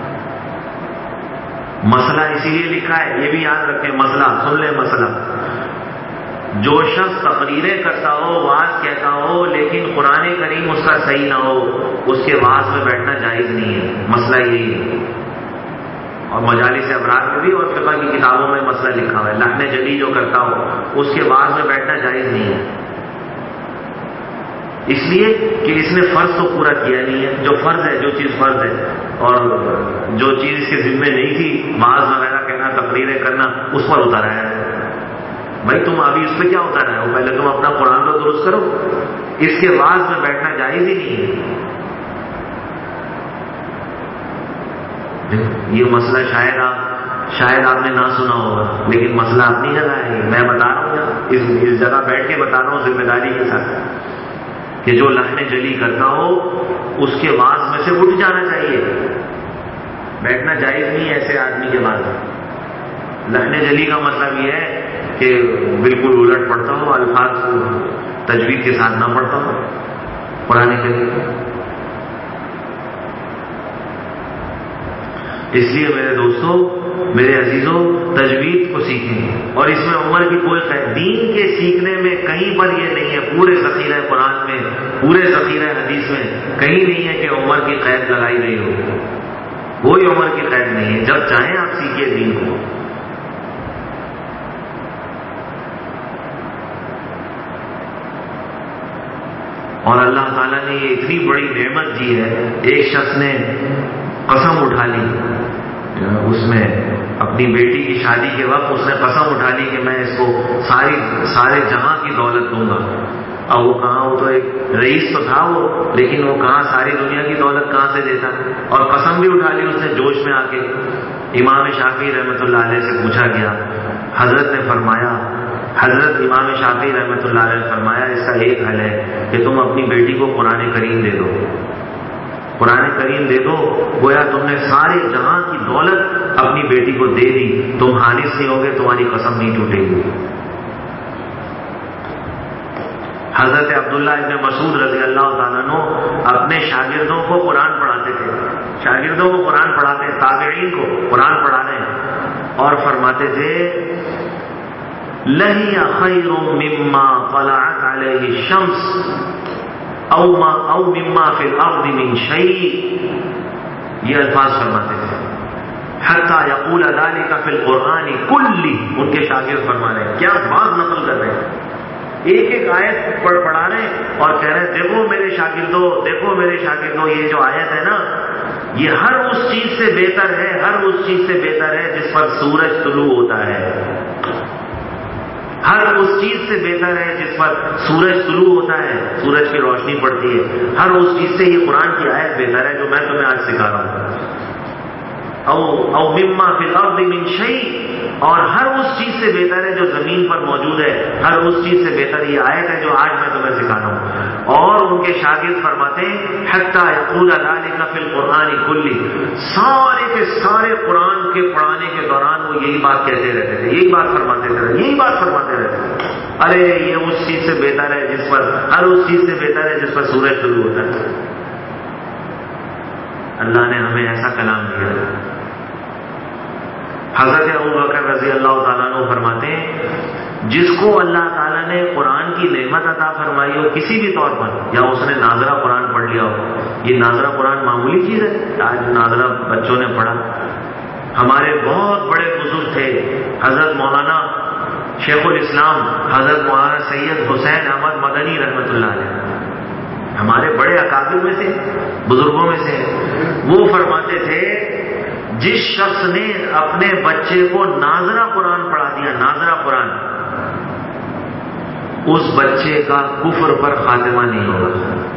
مسئلہ اسی لیے لکھا ہے، یہ بھی یاد رکھیں، مسئلہ سن لیں. مسئلہ جو شخص تقریریں کرتا ہو، واعظ کہتا ہو، لیکن قرآن کریم اس کا صحیح نہ ہو، اس کے واعظ میں بیٹھنا جائز نہیں ہے. مسئلہ یہی ہے. اور مجالس ابرار میں بھی اور فقہ کی کتابوں میں مسئلہ لکھا ہوا ہے. لحن جلی جو کرتا ہو اس کے واعظ میں بیٹھنا جائز نہیں ہے، اس لیے کہ اس نے فرض تو پورا کیا نہیں ہے. جو فرض ہے، جو چیز فرض ہے اور جو چیز اس کے ذمہ نہیں تھی، واعظ وغیرہ کہنا، تقریریں کرنا، اس پر اتارا ہے. بھائی تم ابھی اس پہ کیا اتارا ہے؟ پہلے تم اپنا قرآن کو درست کرو. اس کے واعظ میں بیٹھنا جائز ہی نہیں ہے. یہ مسئلہ شاید آپ شاید آپ نے نہ سنا ہوگا، لیکن مسئلہ اپنی جگہ ہے. میں بتا رہا ہوں اس, اس جگہ بیٹھ کے بتا رہا ہوں ذمہ داری کے ساتھ کہ جو لحن جلی کرتا ہو اس کے واعظ میں سے اٹھ جانا چاہیے. بیٹھنا جائز نہیں ہے ایسے آدمی کے بعد. لحن جلی کا مطلب یہ ہے کہ بالکل الٹ پڑتا ہو، الفاظ تجوید کے ساتھ نہ پڑھتا ہو قرآن کریم. اس لیے میرے دوستوں، میرے عزیزوں، تجوید کو سیکھیں. اور اس میں عمر کی کوئی قید، دین کے سیکھنے میں کہیں پر یہ نہیں ہے، پورے ذخیرہ قرآن میں، پورے ذخیرہ حدیث میں کہیں نہیں ہے کہ عمر کی قید لگائی گئی ہو. کوئی عمر کی قید نہیں ہے. جب چاہیں آپ سیکھیے دین کو. اور اللہ تعالیٰ نے یہ اتنی بڑی نعمت دی ہے. ایک شخص نے قسم اٹھا لی، اس میں اپنی بیٹی کی شادی کے وقت اس نے قسم اٹھا لی کہ میں اس کو ساری سارے جہاں کی دولت دوں گا. اور وہ کہاں، وہ تو ایک رئیس تو تھا وہ، لیکن وہ کہاں ساری دنیا کی دولت کہاں سے دیتا. اور قسم بھی اٹھا لی اس نے جوش میں آ کے. امام شافعی رحمۃ اللہ علیہ سے پوچھا گیا. حضرت نے فرمایا حضرت امام شافعی رحمۃ اللہ علیہ نے فرمایا اس کا ایک حل ہے کہ تم اپنی بیٹی کو قرآن کریم دے دو. قرآن کریم دے دو، گویا تم نے سارے جہاں کی دولت اپنی بیٹی کو دے دی. تم حارث نہیں ہوگے، تمہاری قسم نہیں ٹوٹے گی. حضرت عبداللہ ابن مسعود رضی اللہ تعالیٰ عنہ اپنے شاگردوں کو قرآن پڑھاتے تھے. شاگردوں کو قرآن پڑھاتے، تابعین کو قرآن پڑھانے، اور فرماتے تھے لَهِيَ خَيْرٌ مِّمَّا طَلَعَتْ عَلَيْهِ الشَّمْسُ او ما او مما فی الارض من شیء. یہ الفاظ فرماتے تھے. حتی یقول ذلک فی القرآن کلی. ان کے شاگرد فرما رہے ہیں، کیا بات نقل کر رہے ہیں، ایک ایک آیت پڑھ پڑھا رہے ہیں اور کہہ رہے ہیں دیکھو میرے شاگردوں، دیکھو میرے شاگردوں، یہ جو آیت ہے نا، یہ ہر اس چیز سے بہتر ہے، ہر اس چیز سے بہتر ہے جس پر سورج طلوع ہوتا ہے. ہر اس چیز سے بہتر ہے جس پر سورج طلوع ہوتا ہے، سورج کی روشنی پڑتی ہے. ہر اس چیز سے یہ قرآن کی آیت بہتر ہے جو میں تمہیں آج سکھا رہا ہوں. او او مما فی الارض من شیء، اور ہر اس چیز سے بہتر ہے جو زمین پر موجود ہے، ہر اس چیز سے بہتر یہ آیت ہے جو آج میں تمہیں سکھا رہا ہوں. اور ان کے شاگرد فرماتے ہیں حتی یقول ذلک فی القرآن کلی. سارے کے سارے قرآن کے پڑھانے کے دوران وہ یہی بات کہتے رہتے تھے، یہی بات فرماتے تھے، یہی بات فرماتے رہتے تھے. ارے یہ اس چیز سے بہتر ہے جس پر، ہر اس چیز سے بہتر ہے جس پر سورج طلوع ہوتا ہے. اللہ نے ہمیں ایسا کلام دیا. حضرت ابوبکر رضی اللہ تعالیٰ عنہ فرماتے ہیں جس کو اللہ تعالیٰ نے قرآن کی نعمت عطا فرمائی ہو کسی بھی طور پر، یا اس نے ناظرہ قرآن پڑھ لیا ہو. یہ ناظرہ قرآن معمولی چیز ہے، آج ناظرہ بچوں نے پڑھا. ہمارے بہت بڑے بزرگ تھے، حضرت مولانا شیخ الاسلام حضرت مولانا سید حسین احمد مدنی رحمۃ اللہ علیہ، ہمارے بڑے اکابر میں سے، بزرگوں میں سے. وہ فرماتے تھے جس شخص نے اپنے بچے کو ناظرہ قرآن پڑھا دیا، ناظرہ قرآن، اس بچے کا کفر پر خاتمہ نہیں ہوگا.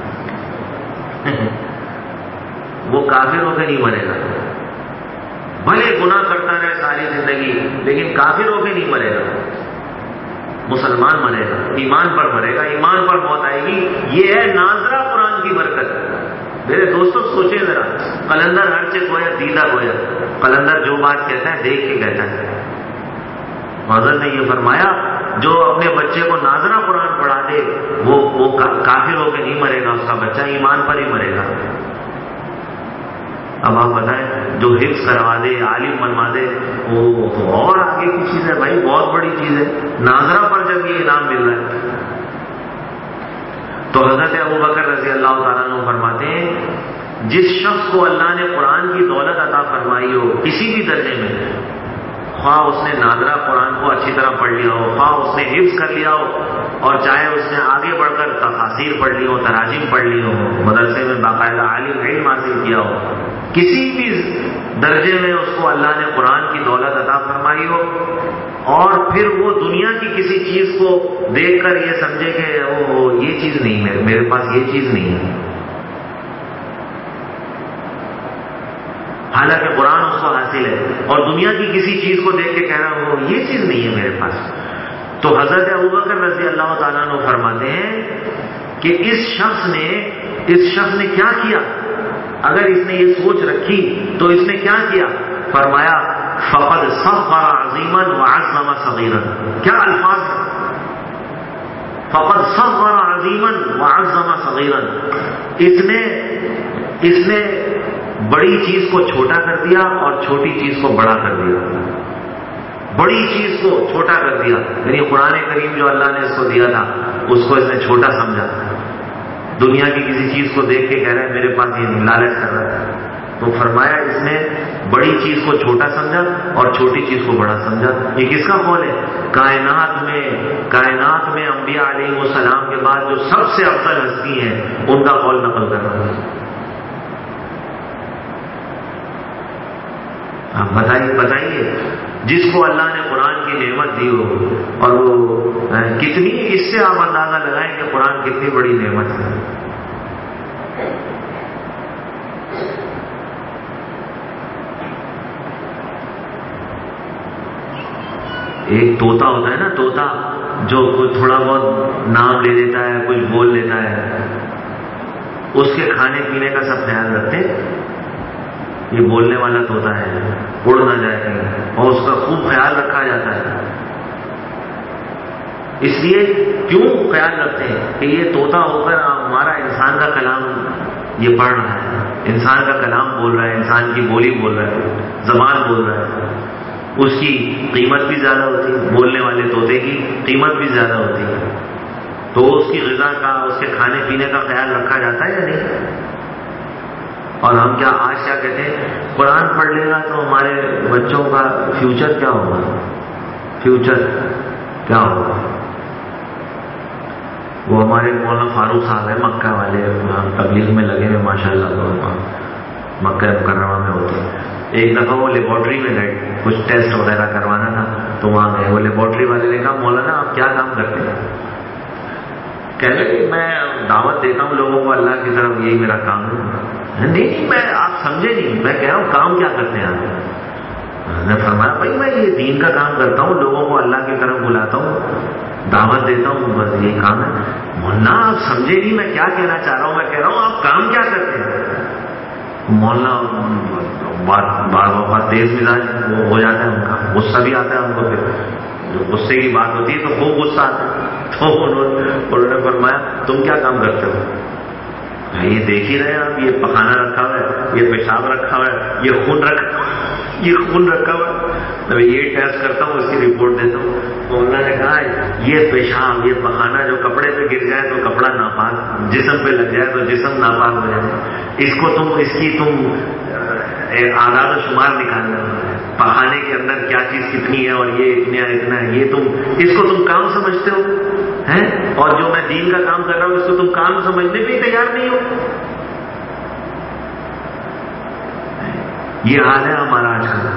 وہ کافر ہو کے نہیں مرے گا، بھلے گناہ کرتا رہے ساری زندگی، لیکن کافر ہو کے نہیں مرے گا، مسلمان مرے گا، ایمان پر مرے گا، ایمان پر موت آئے گی. یہ ہے ناظرہ قرآن کی برکت. میرے دوستوں سوچیں ذرا، قلندر ہر سے گویا دیدہ گویا، قلندر جو بات کہتا ہے دیکھ کے کہتا ہے. حضرت نے یہ فرمایا جو اپنے بچے کو ناظرہ قرآن پڑھا دے وہ وہ کافر ہو کے نہیں مرے گا، اس کا بچہ ایمان پر ہی مرے گا. اب آپ بتائیں جو حفظ کروا دے، عالم بنوا دے، وہ تو اور آگے کی چیز ہے بھائی، بہت بڑی چیز ہے. ناظرہ پر جب یہ انعام مل رہا ہے تو حضرت ابوبکر رضی اللہ تعالیٰ عنہ فرماتے ہیں جس شخص کو اللہ نے قرآن کی دولت عطا فرمائی ہو کسی بھی درجے میں، خواہ اس نے ناظرہ قرآن کو اچھی طرح پڑھ لیا ہو، خواہ اس نے حفظ کر لیا ہو، اور چاہے اس نے آگے بڑھ کر تفاسیر پڑھ لی ہو، تراجم پڑھ لی ہو، مدرسے میں باقاعدہ عالم علم حاصل کیا ہو، کسی بھی درجے میں اس کو اللہ نے قرآن کی دولت عطا فرمائی ہو، اور پھر وہ دنیا کی کسی چیز کو دیکھ کر یہ سمجھے کہ وہ یہ چیز نہیں ہے، میرے پاس یہ چیز نہیں ہے، حالانکہ قرآن اس کو حاصل ہے، اور دنیا کی کسی چیز کو دیکھ کے کہہ رہا ہوں یہ چیز نہیں ہے میرے پاس. تو حضرت ابوبکر رضی اللہ تعالیٰ عنہ فرماتے ہیں کہ اس شخص نے اس شخص نے کیا کیا، اگر اس نے یہ سوچ رکھی تو اس نے کیا کیا؟ فرمایا فقد صغر عظیما وعظم صغیرا. کیا الفاظ ہیں؟ فقد صغر عظیما وعظم صغیرا. اس نے اس نے بڑی چیز کو چھوٹا کر دیا اور چھوٹی چیز کو بڑا کر دیا. بڑی چیز کو چھوٹا کر دیا، یعنی قرآن کریم جو اللہ نے اس کو دیا تھا اس کو اس نے چھوٹا سمجھا. دنیا کی کسی چیز کو دیکھ کے کہہ رہا ہے میرے پاس یہ لالچ کر رہا ہے، تو فرمایا اس نے بڑی چیز کو چھوٹا سمجھا اور چھوٹی چیز کو بڑا سمجھا. یہ کس کا قول ہے؟ کائنات میں کائنات میں انبیاء علیہ السلام کے بعد جو سب سے افضل ہستی ہیں ان کا قول نقل کر رہا ہے. آپ بتائیے بتائیے جس کو اللہ نے قرآن کی نعمت دی ہو، اور وہ کتنی، اس سے آپ اندازہ لگائیں کہ قرآن کتنی بڑی نعمت ہے. ایک طوطا ہوتا ہے نا، طوطا جو تھوڑا بہت نام لے لیتا ہے، کچھ بول لیتا ہے، اس کے کھانے پینے کا سب خیال رکھتے ہیں. یہ بولنے والا طوطا ہے، اڑ نہ جائے، اور اس کا خوب خیال رکھا جاتا ہے. اس لیے کیوں خیال رکھتے ہیں کہ یہ طوطا ہو کر ہمارا انسان کا کلام یہ پڑھ رہا ہے، انسان کا کلام بول رہا ہے، انسان کی بولی بول رہا ہے، زبان بول رہا ہے. اس کی قیمت بھی زیادہ ہوتی ہے، بولنے والے طوطے کی قیمت بھی زیادہ ہوتی ہے. تو اس کی غذا کا، اس کے کھانے پینے کا خیال رکھا جاتا ہے یا نہیں؟ اور ہم کیا آج کیا کہتے ہیں، قرآن پڑھ لے گا تو ہمارے بچوں کا فیوچر کیا ہوگا، فیوچر کیا ہوگا. وہ ہمارے مولانا فاروق صاحب ہیں مکہ والے، تبلیغ میں لگے ہوئے ماشاء اللہ، تو مکہ مکرمہ میں ہوتے ہیں. ایک دفعہ وہ لیبارٹری میں گئے، کچھ ٹیسٹ وغیرہ کروانا تھا تو وہاں گئے. وہ لیبارٹری والے نے کہا مولانا آپ کیا کام کرتے ہیں؟ کہنے لگے میں دعوت دیتا ہوں لوگوں کو اللہ کی طرف، یہی میرا کام ہے. نہیں میں آپ سمجھے نہیں، میں کہہ رہا ہوں کام کیا کرتے ہیں آپ؟ نے فرمایا بھائی میں یہ دین کا کام کرتا ہوں، لوگوں کو اللہ کی طرف بلاتا ہوں، دعوت دیتا ہوں، بس یہی کام ہے. مولانا آپ سمجھے نہیں میں کیا کہنا چاہ رہا ہوں، میں کہہ رہا ہوں آپ کام کیا کرتے ہیں؟ مولانا بات بار بار تیز مزاج وہ ہو جاتا ہے، ان کا غصہ بھی آتا ہے ان کو، پھر جو غصے کی بات ہوتی ہے تو خوب غصہ آتا ہے. تو انہوں نے فرمایا تم کیا کام کرتے ہو؟ یہ دیکھ ہی رہے آپ، یہ پخانہ رکھا ہوا ہے، یہ پیشاب رکھا ہوا ہے، یہ خون رکھا یہ خون رکھا ہوا ہے، میں یہ ٹیسٹ کرتا ہوں، اس کی رپورٹ دیتا ہوں. تو انہوں نے کہا یہ پیشاب، یہ پخانہ جو کپڑے پہ گر جائے تو کپڑا ناپاک، جسم پہ لگ جائے تو جسم ناپاک ہو جائے. اس کو تم اس کی تم اعداد و شمار نکالنا، پخانے کے اندر کیا چیز کتنی ہے اور یہ اتنا اتنا ہے، یہ تم اس کو تم کام سمجھتے ہو ہیں؟ اور جو میں دین کا کام کر رہا ہوں اس کو تم کام سمجھنے پہ ہی تیار نہیں ہو. یہ حال ہے ہمارا آج کل.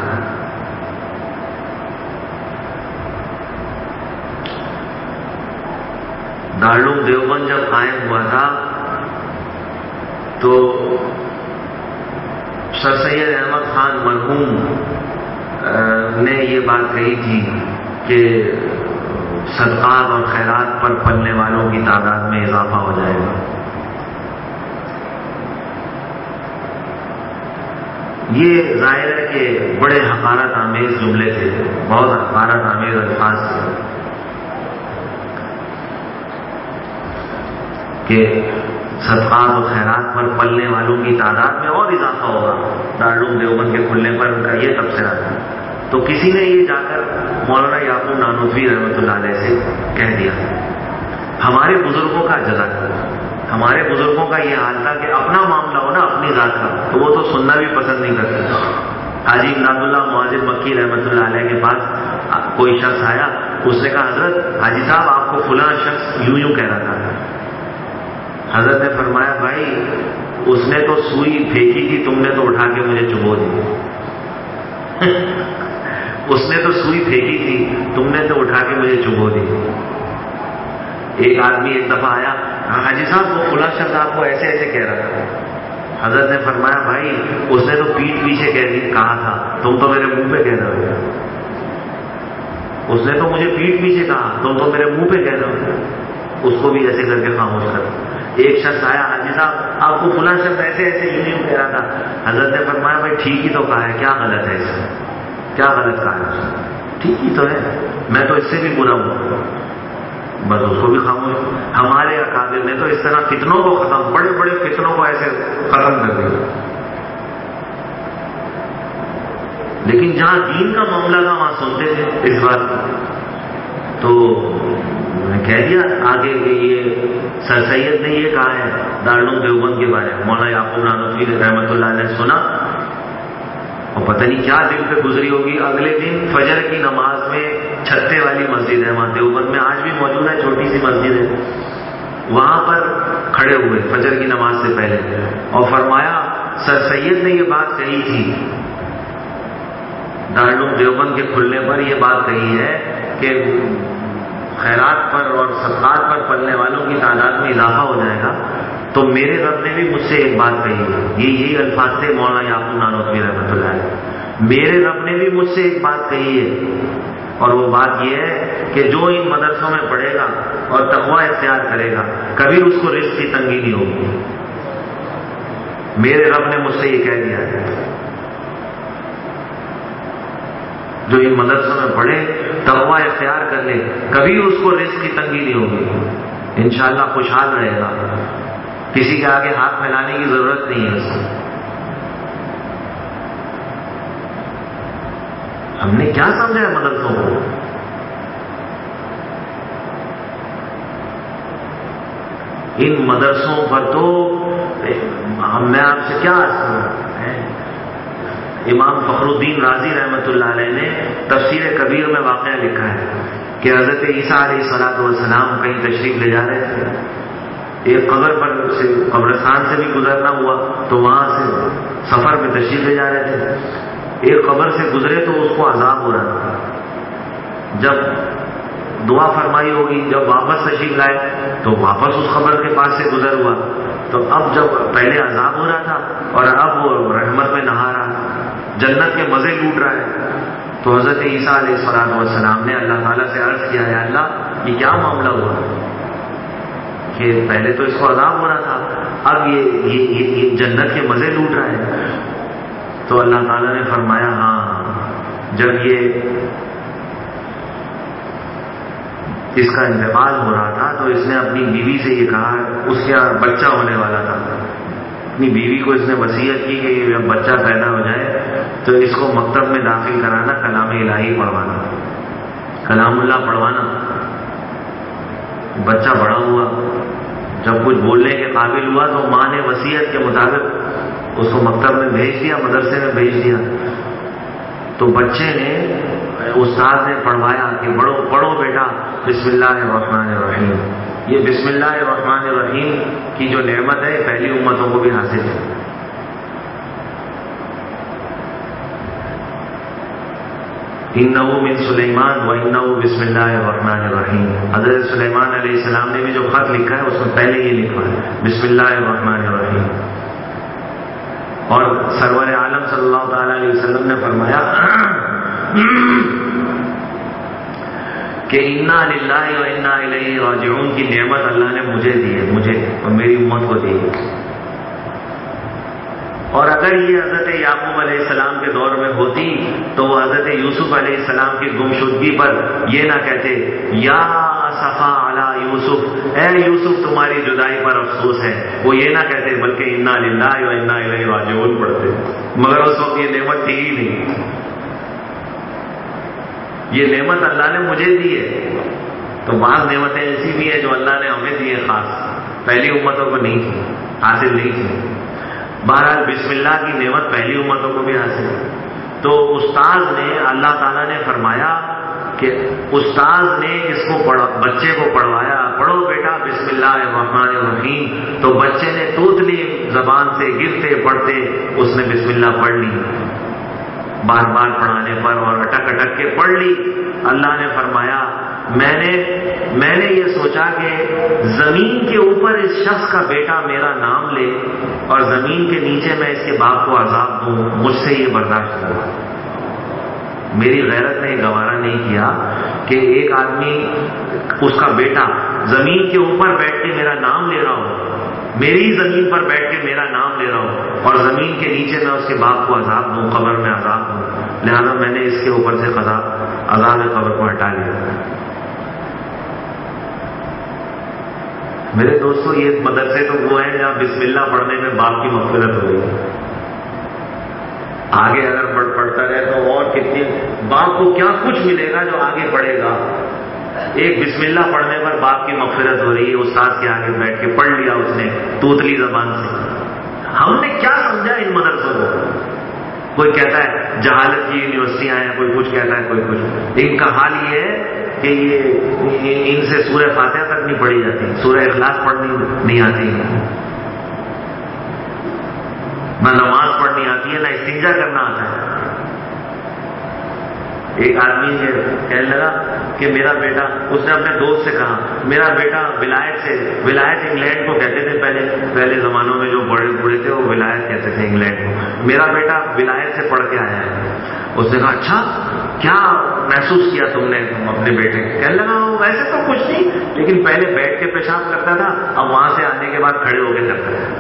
دارالعلوم دیوبند جب قائم ہوا تھا تو سر سید احمد خان مرحوم نے یہ بات کہی تھی کہ صدقات اور خیرات پر پلنے والوں کی تعداد میں اضافہ ہو جائے گا. یہ ظاہر ہے کہ بڑے حقارت آمیز جملے تھے، بہت حقارت آمیز الفاظ تھے کہ صدقات و خیرات پر پلنے والوں کی تعداد میں اور اضافہ ہوگا دارالعلوم دیوبند کے کھلنے پر، ان کا یہ تبصرہ تھا۔ تو کسی نے یہ جا کر مولانا یعقوب نانوتوی رحمۃ اللہ علیہ سے کہہ دیا۔ ہمارے بزرگوں کا جزا، ہمارے بزرگوں کا یہ حال تھا کہ اپنا معاملہ ہو نا اپنی ذات کا تو وہ تو سننا بھی پسند نہیں کرتے۔ حاجی امداد اللہ معاذ مکی رحمۃ اللہ علیہ کے پاس کوئی شخص آیا، اس نے کہا حضرت حاجی صاحب آپ کو فلاں شخص یوں یوں کہہ رہا تھا۔ حضرت نے فرمایا بھائی اس نے تو سوئی پھینکی تھی، تم نے تو اٹھا کے مجھے چبو دی۔ اس نے تو سوئی پھینکی تھی، تم نے تو اٹھا کے مجھے چبو دی۔ ایک آدمی ایک دفعہ آیا، حاجی صاحب وہ فلاں شخص آپ کو ایسے ایسے کہہ رہا تھا۔ حضرت نے فرمایا بھائی اس نے تو پیٹھ پیچھے کہہ دی کہا تھا، تم تو میرے منہ پہ کہہ رہے ہو۔ اس نے تو مجھے پیٹھ پیچھے کہا، تم تو میرے منہ پہ کہہ رہے ہو۔ اس کو بھی ایسے کر کے خاموش کر۔ ایک شخص آیا، حاجی صاحب آپ کو فلاں شخص ایسے ایسے یوں یوں کہہ رہا تھا۔ حضرت نے فرمایا بھائی ٹھیک ہی تو کہا ہے، کیا غلط ہے اس میں، کیا غلط کہا ہے؟ ٹھیک ہی تو ہے، میں تو اس سے بھی برا ہوں۔ بس اس کو بھی خاموش۔ ہمارے اکابر نے تو اس طرح فتنوں کو ختم، بڑے بڑے فتنوں کو ایسے ختم کر دیا۔ لیکن جہاں دین کا معاملہ تھا وہاں سنتے تھے اس بات کو۔ تو میں کہہ دیا آگے کہ یہ سر سید نے یہ کہا ہے دارالعلوم دیوبند کے بارے میں، مولانا یعقوب نانوتوی رحمۃ اللہ علیہ نے سنا اور پتہ نہیں کیا دل پہ گزری ہوگی۔ اگلے دن فجر کی نماز میں چھتے والی مسجد ہے وہاں دیوبند میں، آج بھی موجود ہے، چھوٹی سی مسجد ہے، وہاں پر کھڑے ہوئے فجر کی نماز سے پہلے اور فرمایا سر سید نے یہ بات کہی تھی، دارالعلوم دیوبند کے کھلنے پر یہ بات کہی ہے کہ خیرات پر اور صدقات پر پلنے والوں کی تعداد میں اضافہ ہو جائے گا، تو میرے رب نے بھی مجھ سے ایک بات کہی ہے۔ یہ یہی الفاظ تھے مولانا یعقوب نانوتوی رحمۃ اللہ علیہ، میرے رب نے بھی مجھ سے ایک بات کہی ہے، اور وہ بات یہ ہے کہ جو ان مدرسوں میں پڑھے گا اور تقوی اختیار کرے گا کبھی اس کو رزق کی تنگی نہیں ہوگی۔ میرے رب نے مجھ سے یہ کہہ دیا ہے، جو ان مدرسوں میں پڑھے تقوی اختیار کر لے کبھی اس کو رزق کی تنگی نہیں ہوگی، انشاءاللہ خوشحال رہے گا، کسی کے آگے ہاتھ پھیلانے کی ضرورت نہیں ہے اس کو۔ ہم نے کیا سمجھا ہے مدرسوں کو؟ ان مدرسوں پر تو میں آپ سے کیا عرض کروں، امام فخر الدین رازی رحمۃ اللہ علیہ نے تفسیر کبیر میں واقعہ لکھا ہے کہ حضرت عیسیٰ علیہ الصلوۃ والسلام کہیں تشریف لے جا رہے تھے، ایک قبر پر سے قبرستان سے بھی گزرنا ہوا تو وہاں سے سفر میں تشریف لے جا رہے تھے، ایک قبر سے گزرے تو اس کو عذاب ہو رہا تھا، جب دعا فرمائی ہوگی جب واپس تشریف لائے تو واپس اس قبر کے پاس سے گزر ہوا، تو اب جب پہلے عذاب ہو رہا تھا اور اب وہ رحمت میں نہا رہا، جنت کے مزے لوٹ رہا ہے، تو حضرت عیسیٰ علیہ الصلوۃ والسلام نے اللہ تعالیٰ سے عرض کیا ہے اللہ یہ کیا معاملہ ہوا کہ پہلے تو اس کو عذاب ہو رہا تھا اب یہ, یہ, یہ, یہ جنت کے مزے لوٹ رہا ہے؟ تو اللہ تعالیٰ نے فرمایا ہاں جب یہ اس کا انتقال ہو رہا تھا تو اس نے اپنی بیوی سے یہ کہا، اس کے بچہ ہونے والا تھا، اپنی بیوی کو اس نے وصیت کی کہ جب بچہ پیدا ہو جائے تو اس کو مکتب میں داخل کرانا، کلام الہی پڑھوانا، کلام اللہ پڑھوانا۔ بچہ بڑا ہوا، جب کچھ بولنے کے قابل ہوا تو ماں نے وصیت کے مطابق اس کو مکتب میں بھیج دیا، مدرسے میں بھیج دیا، تو بچے نے استاد نے پڑھوایا کہ پڑھو پڑھو بیٹا بسم اللہ الرحمن الرحیم۔ یہ بسم اللہ الرحمن الرحیم کی جو نعمت ہے پہلی امتوں کو بھی حاصل ہے۔ انہ من سلیمان و انہ بسم اللہ الرحمن الرحیم۔ حضرت سلیمان علیہ السلام نے بھی جو خط لکھا ہے اس میں پہلے یہ لکھا ہے بسم اللہ الرحمن الرحیم، اور سرور عالم صلی اللہ تعالی علیہ وسلم نے فرمایا کہ انا للہ و انا الیہ راجعون کی نعمت اللہ نے مجھے دی ہے، مجھے اور میری امت کو دی ہے، اور اگر یہ حضرت یعقوب علیہ السلام کے دور میں ہوتی تو وہ حضرت یوسف علیہ السلام کی گمشدگی پر یہ نہ کہتے یا اسفا علی یوسف، اے یوسف تمہاری جدائی پر افسوس ہے، وہ یہ نہ کہتے بلکہ انا للہ و انا الیہ راجعون پڑھتے، مگر اس وقت یہ نعمت تھی ہی نہیں۔ یہ نعمت اللہ نے مجھے دی ہے، تو بعض نعمتیں ایسی بھی ہیں جو اللہ نے ہمیں دی ہیں، خاص پہلی امتوں کو نہیں تھی، حاصل نہیں تھی۔ بہرحال بسم اللہ کی نعمت پہلی امتوں کو بھی حاصل ہے۔ تو استاد نے، اللہ تعالیٰ نے فرمایا کہ استاد نے اس کو پڑھا، بچے کو پڑھوایا، پڑھو بیٹا بسم اللہ الرحمن الرحیم، تو بچے نے توتلی زبان سے گرتے پڑھتے اس نے بسم اللہ پڑھ لی، بار بار پڑھانے پر اور اٹک اٹک کے پڑھ لی۔ اللہ نے فرمایا میں نے میں نے یہ سوچا کہ زمین کے اوپر اس شخص کا بیٹا میرا نام لے اور زمین کے نیچے میں اس کے باپ کو عذاب دوں، مجھ سے یہ برداشت ہوا۔ میری غیرت نے گوارا نہیں کیا کہ ایک آدمی، اس کا بیٹا زمین کے اوپر بیٹھ کے میرا نام لے رہا ہوں، میری زمین پر بیٹھ کے میرا نام لے رہا ہوں، اور زمین کے نیچے میں اس کے باپ کو عذاب دوں، قبر میں عذاب دوں، لہذا میں نے اس کے اوپر سے قضا عذاب قبر کو ہٹا لیا۔ میرے دوستو، یہ مدرسے تو وہ ہیں جہاں بسم اللہ پڑھنے میں باپ کی مغفرت ہو رہی ہے۔ آگے اگر پڑھ پڑھتا رہے تو اور کتنی باپ کو کیا کچھ ملے گا جو آگے پڑھے گا۔ ایک بسم اللہ پڑھنے پر باپ کی مغفرت ہو رہی ہے، استاد کے آگے بیٹھ کے پڑھ لیا اس نے توتلی زبان سے۔ ہم نے کیا سمجھا ان مدرسوں کو؟ کوئی کہتا ہے جہالت کی یونیورسٹیاں ہیں، کوئی کچھ کہتا ہے، کوئی کچھ۔ ان کا حال یہ ہے کہ یہ ان سے سورہ فاتحہ تک نہیں پڑھی جاتی، سورہ اخلاص پڑھنی نہیں آتی، نہ نماز پڑھنی آتی ہے، نہ استنجا کرنا آتا ہے۔ ایک آدمی کہنے لگا کہ میرا بیٹا، اس نے اپنے دوست سے کہا میرا بیٹا ولایت سے، ولایت انگلینڈ کو کہتے تھے پہلے پہلے زمانوں میں جو بڑے بوڑھے تھے وہ ولایت کہتے تھے انگلینڈ کو، میرا بیٹا ولایت سے پڑھ کے آیا ہے۔ اس نے کہا اچھا، کیا محسوس کیا تم نے اپنے بیٹے؟ کہنے لگا ویسے تو کچھ نہیں، لیکن پہلے بیٹھ کے پیشاب کرتا تھا، اب وہاں سے آنے کے بعد کھڑے ہو کے کرتا ہے۔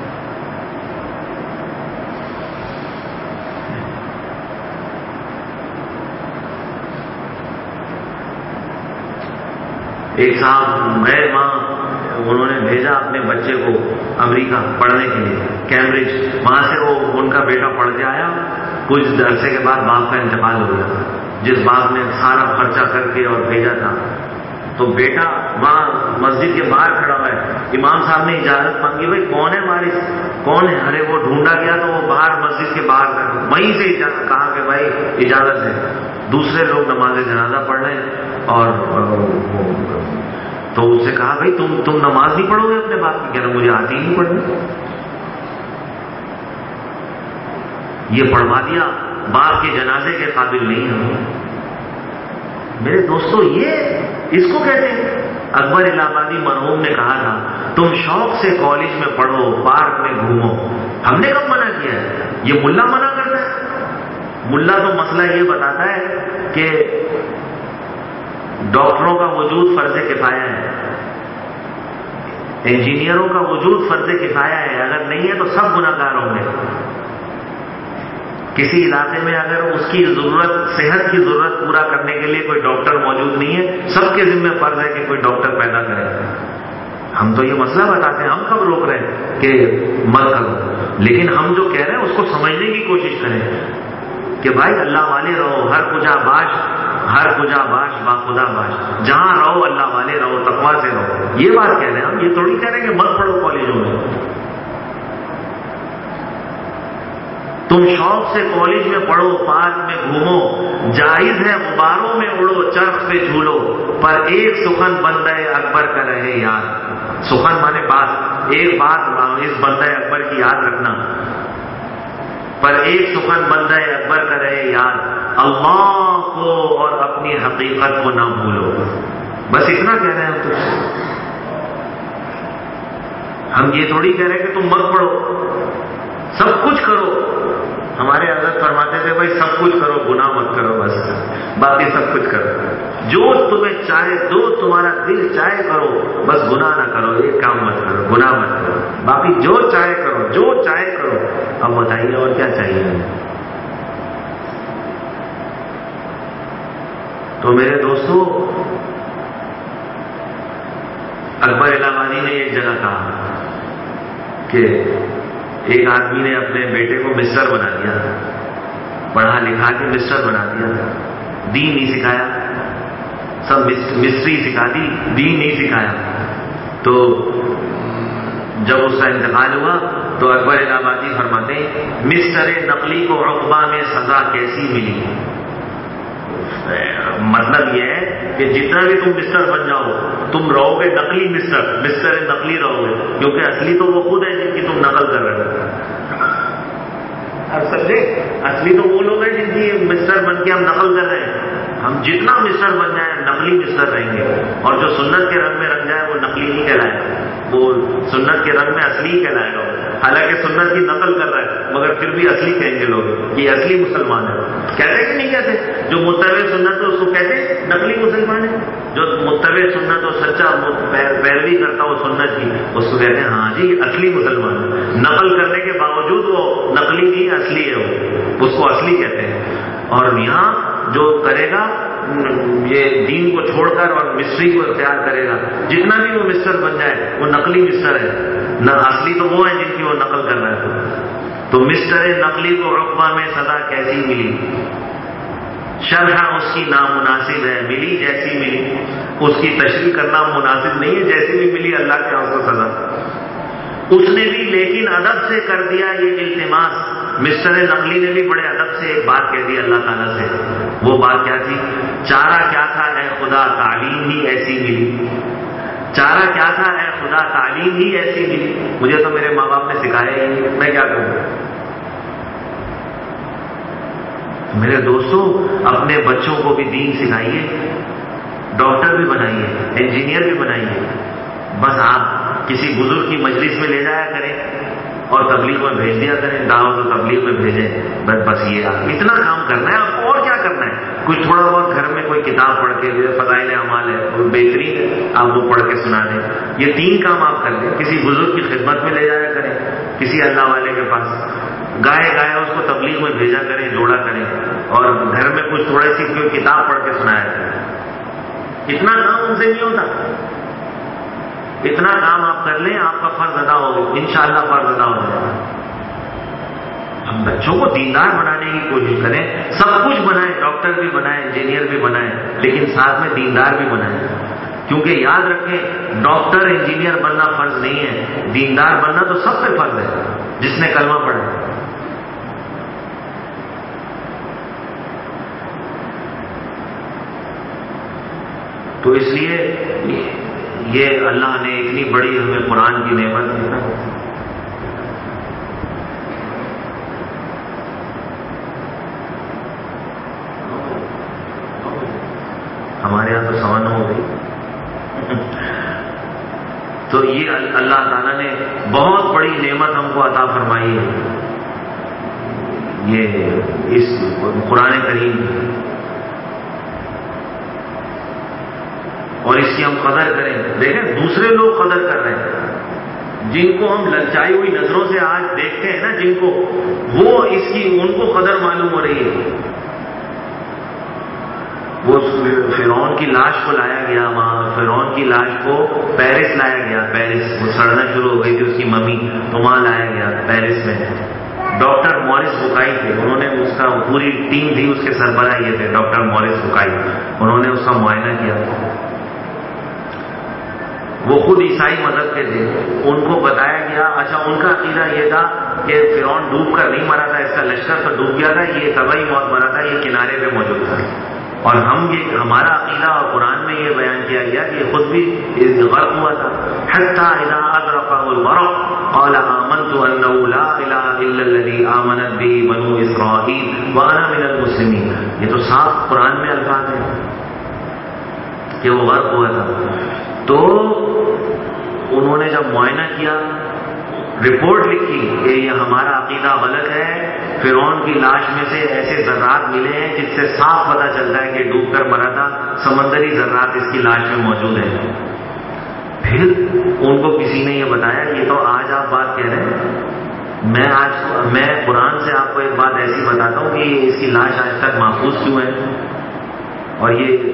ایک صاحب گئے وہاں، انہوں نے بھیجا اپنے بچے کو امریکہ پڑھنے کے لیے، کیمبرج، وہاں سے وہ ان کا بیٹا پڑھ کے آیا۔ کچھ عرصے کے بعد باپ کا انتقال ہو گیا، جس باپ نے سارا خرچہ کر کے اور بھیجا تھا۔ تو بیٹا وہاں مسجد کے باہر کھڑا ہوا ہے، امام صاحب نے اجازت مانگی، بھائی کون ہے وارث، کون ہے؟ ارے وہ ڈھونڈا گیا تو وہ باہر مسجد کے باہر وہیں سے کہا کہ بھائی اجازت ہے۔ دوسرے لوگ نماز جنازہ پڑھ رہے ہیں، اور تو اس سے کہا بھائی تم تم نماز نہیں پڑھو گے اپنے باپ کی؟ کہنا مجھے آتی ہی نہیں پڑھنی۔ یہ پڑھوا دیا، باپ کے جنازے کے قابل نہیں ہم۔ میرے دوستو، یہ اس کو کہتے ہیں، اکبر الہ آبادی مرحوم نے کہا تھا تم شوق سے کالج میں پڑھو، پارک میں گھومو۔ ہم نے کب منع کیا ہے؟ یہ ملا منع کرتا ہے۔ ملا تو مسئلہ یہ بتاتا ہے کہ ڈاکٹروں کا وجود فرض کفایہ ہے، انجینئروں کا وجود فرض کفایہ ہے، اگر نہیں ہے تو سب گناہ گار ہوں گے۔ کسی علاقے میں اگر اس کی ضرورت، صحت کی ضرورت پورا کرنے کے لیے کوئی ڈاکٹر موجود نہیں ہے، سب کے ذمہ فرض ہے کہ کوئی ڈاکٹر پیدا کرے۔ ہم تو یہ مسئلہ بتاتے ہیں، ہم کب روک رہے ہیں کہ مت کرو، لیکن ہم جو کہہ رہے ہیں اس کو سمجھنے کی کوشش کریں کہ بھائی اللہ والے رہو، ہر کجا باش، ہر کجا باش با خدا باش، جہاں رہو اللہ والے رہو، تقویٰ سے رہو، یہ بات کہہ رہے ہیں ہم۔ یہ تھوڑی کہہ رہے ہیں کہ مت پڑھو کالجوں میں۔ تم شوق سے کالج میں پڑھو، پارک میں گھومو، جائز ہے غباروں میں اڑو، چرخ پہ جھولو، پر ایک سخن بندہ اکبر کا رہے یاد۔ سخن مانے بات، ایک بات اس بندہ اکبر کی یاد رکھنا، پر ایک سخن بندہ اکبر کا رہے یاد، اللہ کو اور اپنی حقیقت کو نہ بھولو۔ بس اتنا کہہ رہے ہیں ہم تو۔ ہم یہ تھوڑی کہہ رہے ہیں کہ تم مت پڑھو، سب کچھ کرو۔ ہمارے حضرت فرماتے تھے بھائی سب کچھ کرو، گناہ مت کرو، بس باقی سب کچھ کرو، جو تمہیں چاہے، جو تمہارا دل چاہے کرو، بس گناہ نہ کرو، ایک کام مت کرو، گناہ مت کرو، باقی جو چاہے کرو۔ جو چاہے کرو. اب بتائیے اور کیا چاہیے. تو میرے دوستو، اکبر الہ آبادی نے ایک جگہ کہا کہ ایک آدمی نے اپنے بیٹے کو مسٹر بنا دیا، پڑھا لکھا کے مسٹر بنا دیا، دین نہیں سکھایا، سب مسٹری سکھا دی، دین نہیں سکھایا. تو جب اس کا انتقال ہوا تو اکبر الہ آبادی فرماتے ہیں مسٹر نقلی کو عقبہ میں سزا کیسی ملی. مطلب یہ ہے کہ جتنا بھی تم مسٹر بن جاؤ تم رہو گے نقلی مسٹر، مسٹر نقلی رہو گے، کیونکہ اصلی تو وہ خود ہے جن کی تم نقل کر رہے ہو. اب سمجھے، اصلی تو وہ لوگ ہیں جن کی مسٹر بن کے ہم نقل کر رہے ہیں. ہم جتنا مسٹر بن جائیں نقلی مسٹر رہیں گے، اور جو سنت کے رنگ میں رنگ جائے وہ نقلی نہیں کہلائے گا، وہ سنت کے رنگ میں اصلی کہلائے گا. حالانکہ سنت کی نقل کر رہا ہے مگر پھر بھی اصلی کہیں گے لوگ، یہ اصلی مسلمان ہے. کہتے کہ نہیں کہتے؟ جو متبع سنت ہے اس کو کہتے نقلی مسلمان ہے. جو متبع سنت اور سچا پیروی کرتا ہو سنت کی اس کو کہتے ہیں ہاں جی اصلی مسلمان ہے. نقل کرنے کے باوجود وہ نقلی نہیں اصلی ہے، وہ اس کو اصلی کہتے ہیں. اور یہاں جو کرے گا یہ دین کو چھوڑ کر اور مسٹری کو اختیار کرے گا، جتنا بھی وہ مسٹر بن جائے وہ نقلی مسٹر ہے، نہ اصلی تو وہ ہے جن کی وہ نقل کر رہا ہے. تو مسٹر نقلی کو عقبہ میں سزا کیسی ملی؟ شرح اس کی نامناسب ہے، ملی جیسی ملی. اس کی تشریح کرنا مناسب نہیں ہے، جیسی بھی ملی اللہ کے ہاں کو سزا. اس نے بھی لیکن ادب سے کر دیا یہ التماس. مسٹر نقلی نے بھی بڑے ادب سے ایک بات کہہ دی اللہ تعالیٰ سے. وہ بات کیا تھی؟ چارہ کیا تھا اے خدا تعلیم ہی ایسی ملی. چارہ کیا تھا اے خدا تعلیم ہی ایسی ملی. مجھے تو میرے ماں باپ نے سکھایا ہی نہیں، میں کیا کروں. میرے دوستوں، اپنے بچوں کو بھی دین سکھائیے، ڈاکٹر بھی بنائیے، انجینئر بھی بنائیے. بس آپ کسی بزرگ کی مجلس میں لے جایا کریں اور تبلیغ میں بھیج دیا کریں، دعوت و تبلیغ میں بھیجیں. بس بس یہ آپ اتنا کام کرنا ہے. آپ کو اور کیا کرنا ہے؟ کوئی تھوڑا بہت گھر میں کوئی کتاب پڑھ کے، فضائل اعمال ہے وہ بہترین ہے، آپ وہ پڑھ کے سنا دیں. یہ تین کام آپ کر لیں. کسی بزرگ کی خدمت میں لے جایا کریں، کسی اللہ والے کے پاس گائے گائے اس کو تبلیغ میں بھیجا کریں، جوڑا کریں، اور گھر میں کچھ تھوڑی سی کوئی کتاب پڑھ کے سنایا کریں. اتنا کام ان سے نہیں ہوتا. اتنا کام آپ کر لیں آپ کا فرض ادا ہوگا، انشاءاللہ فرض ادا ہو جائے گا. ہم بچوں کو دیندار بنانے کی کوشش کریں، سب کچھ بنائیں، ڈاکٹر بھی بنائیں، انجینئر بھی بنائیں، لیکن ساتھ میں دیندار بھی بنائیں. کیونکہ یاد رکھیں ڈاکٹر انجینئر بننا فرض نہیں ہے، دیندار بننا تو سب پہ فرض ہے جس نے کلمہ پڑھا. تو اس لیے یہ اللہ نے اتنی بڑی ہمیں قرآن کی نعمت دی نا. ہمارے یہاں تو سوا نو ہو گئی. تو یہ اللہ تعالیٰ نے بہت بڑی نعمت ہم کو عطا فرمائی ہے، یہ اس قرآن کریم، اور اس کی ہم قدر کریں. دیکھیں دوسرے لوگ قدر کر رہے ہیں، جن کو ہم للچائی ہوئی نظروں سے آج دیکھتے ہیں نا، جن کو وہ اس کی ان کو قدر معلوم ہو رہی ہے. وہ فرعون کی لاش کو لایا گیا، وہاں فرعون کی لاش کو پیرس لایا گیا. پیرس وہ سڑنا شروع ہو گئی تھی اس کی ممی، تو وہاں لایا گیا پیرس میں. ڈاکٹر مورس بکائی تھے، انہوں نے اس کا پوری ٹیم تھی، اس کے سربراہ یہ تھے ڈاکٹر مورس بکائی. انہوں نے اس کا معائنہ کیا. وہ خود عیسائی مذہب کے تھے. ان کو بتایا گیا، اچھا ان کا عقیدہ یہ تھا کہ فرعون ڈوب کر نہیں مرا تھا، اس کا لشکر تو ڈوب گیا تھا، یہ طبعی موت مرا تھا، یہ کنارے پہ موجود تھا. اور ہم یہ ہمارا عقیدہ اور قرآن میں یہ بیان کیا گیا کہ یہ خود بھی غرق ہوا تھا. حتی اذا ادرکہ الغرق قال آمنت انہ لا الہ الا الذی آمنت بہ بنو اسرائیل وانا من المسلمین. یہ تو صاف قرآن میں الفاظ ہیں کہ وہ غرق ہوا تھا. تو انہوں نے جب معائنہ کیا، رپورٹ لکھی کہ یہ ہمارا عقیدہ غلط ہے، فرعون کی لاش میں سے ایسے ذرات ملے ہیں جس سے صاف پتہ چلتا ہے کہ ڈوب کر مرا تھا، سمندری ذرات اس کی لاش میں موجود ہیں. پھر ان کو کسی نے یہ بتایا کہ یہ تو آج آپ بات کہہ رہے ہیں، میں آج میں قرآن سے آپ کو ایک بات ایسی بتاتا ہوں کہ اس کی لاش آج تک محفوظ کیوں ہے، اور یہ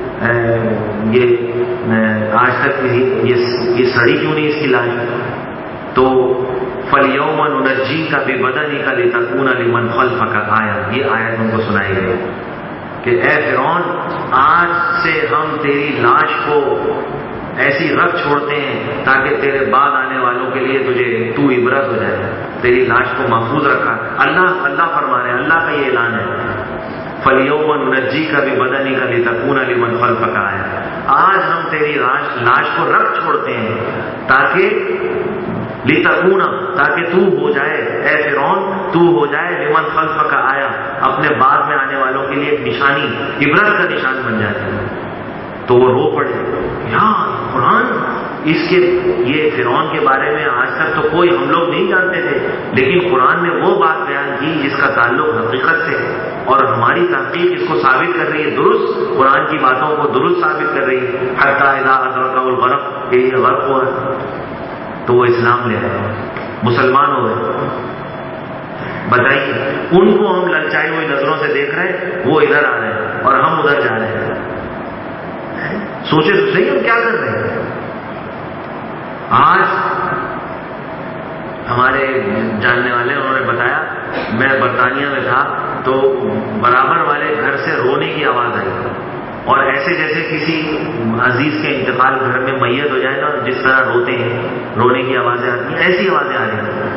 یہ آج تک یہ سڑی کیوں نہیں اس کی لاش. تو فَالْيَوْمَ نُنَجِّيكَ بِبَدَنِكَ لِتَكُونَ لِمَنْ خَلْفَكَ آیا، یہ آیت ان کو سنائی گئی کہ اے فرعون آج سے ہم تیری لاش کو ایسی رکھ چھوڑتے ہیں تاکہ تیرے بعد آنے والوں کے لیے تجھے تو عبرت ہو جائے. تیری لاش کو محفوظ رکھا. اللہ اللہ فرما رہے ہیں، اللہ کا یہ اعلان ہے فَالْيَوْمَ نُنَجِّيكَ بِبَدَنِكَ لِتَكُونَ لِمَنْ خَلْفَكَ آیا. آج ہم تیری لاش لاش کو رکھ چھوڑتے ہیں تاکہ لِتَكُونَ تاکہ تو ہو جائے اے فرعون، تو ہو جائے لمن خلفک آیا، اپنے بعد میں آنے والوں کے لیے ایک نشانی، عبرت کا نشان بن جائے. تو وہ رو پڑے، یار قرآن اس کے یہ فرعون کے بارے میں آج تک تو کوئی ہم لوگ نہیں جانتے تھے، لیکن قرآن نے وہ بات بیان کی جس کا تعلق حقیقت سے، اور ہماری تحقیق اس کو ثابت کر رہی ہے، درست قرآن کی باتوں کو درست ثابت کر رہی ہے. حتی اذا ادرکہ الغرق، کہ یہ غرق ہوا تو وہ اسلام لے آئے، مسلمان ہو گئے. بتائیے ان کو ہم للچائی ہوئی نظروں سے دیکھ رہے ہیں، وہ ادھر آ رہے ہیں اور ہم ادھر جا رہے ہیں. سوچے تو صحیح ہم کیا کر رہے ہیں. آج ہمارے جاننے والے انہوں نے بتایا، میں برطانیہ میں تھا تو برابر والے گھر سے رونے کی آواز آئی، اور ایسے جیسے کسی عزیز کے انتقال گھر میں میت ہو جائے نا جس طرح روتے ہیں، رونے کی آوازیں آتی ہیں، ایسی آوازیں آ رہی ہیں.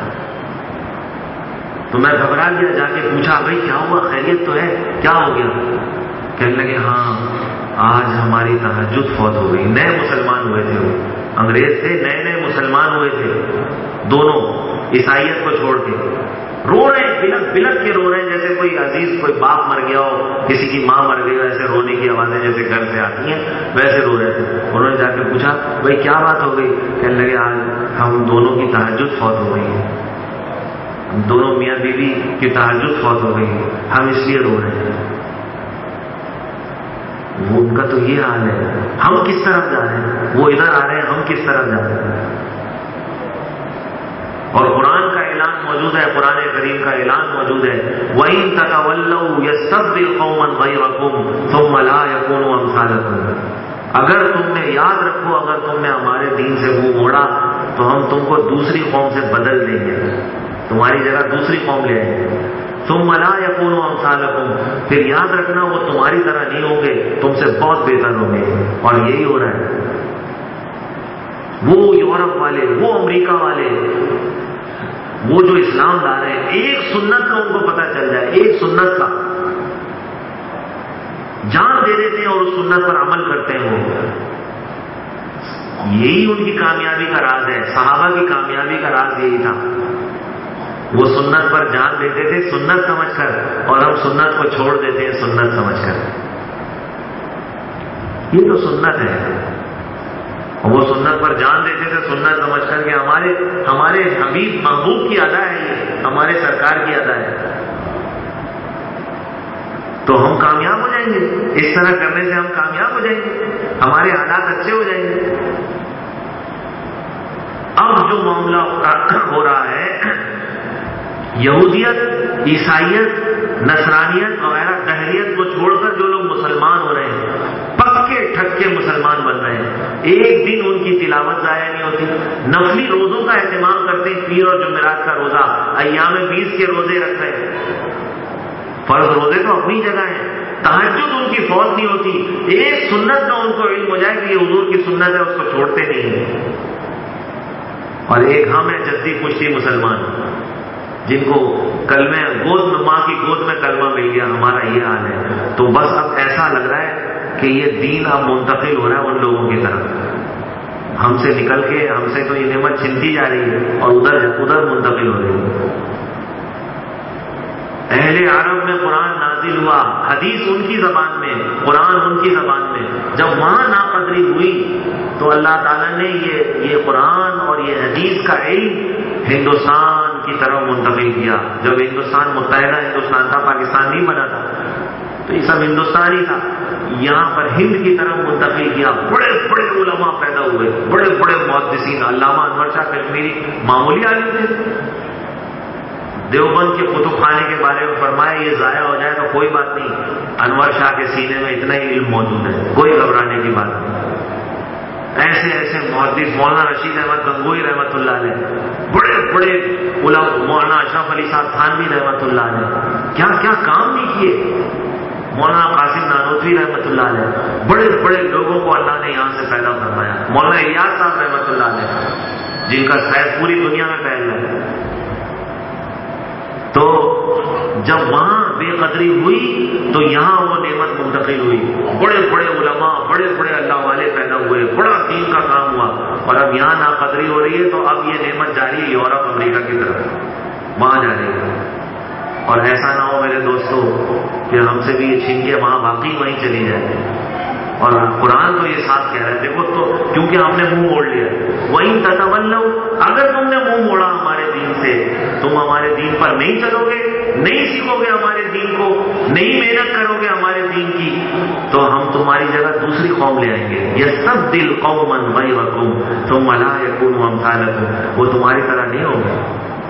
تو میں گھبرا گیا، جا کے پوچھا بھائی کیا ہوا، خیریت تو ہے، کیا ہو گیا؟ کہنے لگے ہاں آج ہماری تہجد فوت ہو گئی. نئے مسلمان ہوئے تھے، وہ انگریز تھے، نئے نئے مسلمان ہوئے تھے دونوں، عیسائیت کو چھوڑ کے رو رہے ہیں، بلک بلک کے رو رہے ہیں جیسے کوئی عزیز، کوئی باپ مر گیا ہو، کسی کی ماں مر گئی ہو، ایسے رونے کی آوازیں جیسے گھر سے آتی ہیں ویسے رو رہے تھے. انہوں نے جا کے پوچھا بھائی کیا بات ہو گئی؟ کہنے لگے آج ہم دونوں کی تہجد فوت ہو گئی ہے، دونوں میاں بیوی کی تہجد فوت ہو گئی ہے، ہم اس لیے رو رہے ہیں. وہ ان کا تو یہ حال ہے. ہم کس طرف جا رہے ہیں؟ وہ ادھر آ رہے ہیں، ہم کس طرف جا رہے ہیں؟ اور قرآن کا اعلان موجود ہے، قرآن کریم کا اعلان موجود ہے وَإِن تَتَوَلَّوْا يَسْتَبْدِلْ قَوْمًا غَيْرَكُمْ ثُمَّ لَا يَكُونُوا أَمْثَالَكُمْ. اگر تم نے یاد رکھو، اگر تم نے ہمارے دین سے منہ موڑا تو ہم تم کو دوسری قوم سے بدل دیں گے، تمہاری جگہ دوسری قوم لے آئیں گے. ثم لا يكونوا امثالكم، پھر یاد رکھنا وہ تمہاری طرح نہیں ہوں گے، تم سے بہت بہتر ہوں گے. اور یہی ہو رہا ہے. وہ یورپ والے، وہ امریکہ والے، وہ جو اسلام لا رہے ہیں، ایک سنت کا ان کو پتہ چل جائے، ایک سنت کا جان دے دیتے ہیں اور اس سنت پر عمل کرتے ہیں. وہ یہی ان کی کامیابی کا راز ہے. صحابہ کی کامیابی کا راز یہی تھا، وہ سنت پر جان دیتے تھے سنت سمجھ کر، اور ہم سنت کو چھوڑ دیتے ہیں سنت سمجھ کر. یہ تو سنت ہے. وہ سنت پر جان دیتے تھے سنت سمجھ کر کہ ہمارے ہمارے حبیب محبوب کی ادا ہے، یہ ہمارے سرکار کی ادا ہے، تو ہم کامیاب ہو جائیں گے. اس طرح کرنے سے ہم کامیاب ہو جائیں گے، ہمارے حالات اچھے ہو جائیں گے. اب جو معاملہ ہو رہا ہے، یہودیت، عیسائیت، نصرانیت وغیرہ دہریت کو چھوڑ کر جو لوگ مسلمان ہو رہے ہیں، پکے ٹھکے مسلمان بن رہے ہیں، ایک دن ان کی تلاوت ضائع نہیں ہوتی، نفلی روزوں کا اہتمام کرتے ہیں، پیر اور جمعرات کا روزہ، ایام بیس کے روزے رکھ رہے ہیں. فرض روزے تو اپنی جگہ ہیں، تہجد ان کی فوت نہیں ہوتی. ایک سنت کا ان کو علم ہو جائے کہ یہ حضور کی سنت ہے، اس کو چھوڑتے نہیں ہیں. اور ایک ہم ہے جدی پشتی مسلمان، جن کو کلمہ گود میں، ماں کی گود میں کلمہ مل گیا. ہمارا یہ حال ہے. تو بس اب ایسا لگ رہا ہے کہ یہ دین اب منتقل ہو رہا ہے ان لوگوں کی طرف، ہم سے نکل کے ہم سے تو یہ نعمت چھنتی جا رہی ہے اور ادھر ادھر منتقل ہو رہی ہے. اہل عرب میں قرآن نازل ہوا، حدیث ان کی زبان میں، قرآن ان کی زبان میں. جب وہاں ناقدری ہوئی تو اللہ تعالیٰ نے یہ یہ قرآن اور یہ حدیث کا علم ہندوستان کی طرف منتقل کیا. جب ہندوستان متحدہ ہندوستان تھا، پاکستان نہیں بنا تھا، تو یہ سب ہندوستان ہی تھا. یہاں پر ہند کی طرف منتقل کیا. بڑے بڑے علماء پیدا ہوئے، بڑے بڑے محدثین. علامہ انور شاہ کشمیری معمولی عالم تھے، دیوبند کے کتب خانے کے بارے میں فرمایا یہ ضائع ہو جائے تو کوئی بات نہیں، انور شاہ کے سینے میں اتنا ہی علم موجود ہے، کوئی گھبرانے کی بات نہیں۔ ایسے ایسے محدث مولانا رشید احمد گنگوئی رحمۃ اللہ علیہ، بڑے بڑے علماء، مولانا اشرف علی صاحب تھانوی رحمۃ اللہ علیہ، کیا کیا کام نہیں کیے، مولانا قاسم نانوتوی رحمۃ اللہ علیہ، بڑے بڑے لوگوں کو اللہ نے یہاں سے پیدا فرمایا، مولانا الیاس صاحب رحمۃ اللہ علیہ جن کا شاید پوری دنیا میں پھیل رہا ہے۔ تو جب وہاں بے قدری ہوئی تو یہاں وہ نعمت منتقل ہوئی، بڑے بڑے علماء، بڑے بڑے اللہ والے پیدا ہوئے، بڑا دین کا کام ہوا، اور اب یہاں ناقدری ہو رہی ہے تو اب یہ نعمت جاری ہے یورپ امریکہ کی طرف، وہاں جا رہی ہے۔ اور ایسا نہ ہو میرے دوستو کہ ہم سے بھی یہ چھین کے وہاں واقعی وہیں چلی جائے۔ اور قرآن تو یہ ساتھ کہہ رہا ہے، دیکھو تو کیونکہ ہم نے منہ موڑ لیا، وَإِن تَتَوَلَّوْا، اگر تم نے منہ موڑا ہمارے دین سے، تم ہمارے دین پر نہیں چلو گے، نہیں سیکھو گے ہمارے دین کو، نہیں محنت کرو گے ہمارے دین کی، تو ہم تمہاری جگہ دوسری قوم لے آئیں گے، يَسْتَبْدِلْ قَوْمًا غَيْرَكُمْ ثُمَّ لَا يَكُونُوا أَمْثَالَكُمْ، وہ تمہاری طرح نہیں ہوں گے۔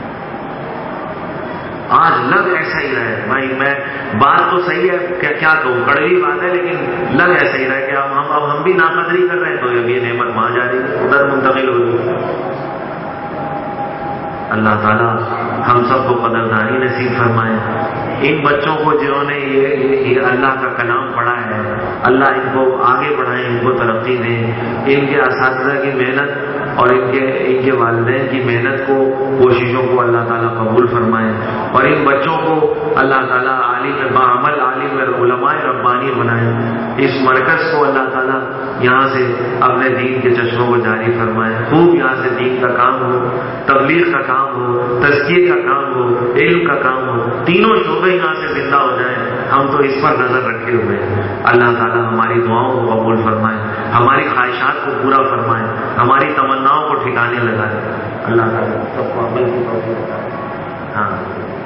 آج لگ ایسا ہی رہا ہے بھائی، میں بات تو صحیح ہے کہ کیا کہوں، کڑوی بات ہے، لیکن لگ ایسا ہی رہا ہے کہ اب ہم اب ہم بھی ناقدری کر رہے ہیں تو اب یہ نعمت وہاں جا رہی ہے، ادھر منتقل ہو رہی ہے۔ اللہ تعالیٰ ہم سب کو قدردانی نصیب فرمائے۔ ان بچوں کو جنہوں نے یہ, یہ اللہ کا کلام پڑھا ہے، اللہ ان کو آگے بڑھائیں، ان کو ترقی دیں، ان کے اساتذہ کی محنت اور ان کے ان کے والدین کی محنت کو، کوششوں کو اللہ تعالیٰ قبول فرمائے، اور ان بچوں کو اللہ تعالیٰ عالم بعمل عالم علماء ربانی بنائے۔ اس مرکز کو اللہ تعالیٰ یہاں سے اپنے دین کے چشموں کو جاری فرمائے، خوب یہاں سے دین کا کام ہو، تبلیغ کا کام ہو، تزکیے کا کام ہو، علم کا کام ہو، تینوں شعبے یہاں سے زندہ ہو جائیں۔ ہم تو اس پر نظر رکھے ہوئے ہیں۔ اللہ تعالیٰ ہماری دعاؤں کو قبول فرمائے، ہماری خواہشات کو پورا فرمائے، ہماری تمناؤں کو ٹھکانے لگائے۔ اللہ تعالیٰ سب کو عمل کی توفیق عطا کرے۔ ہاں،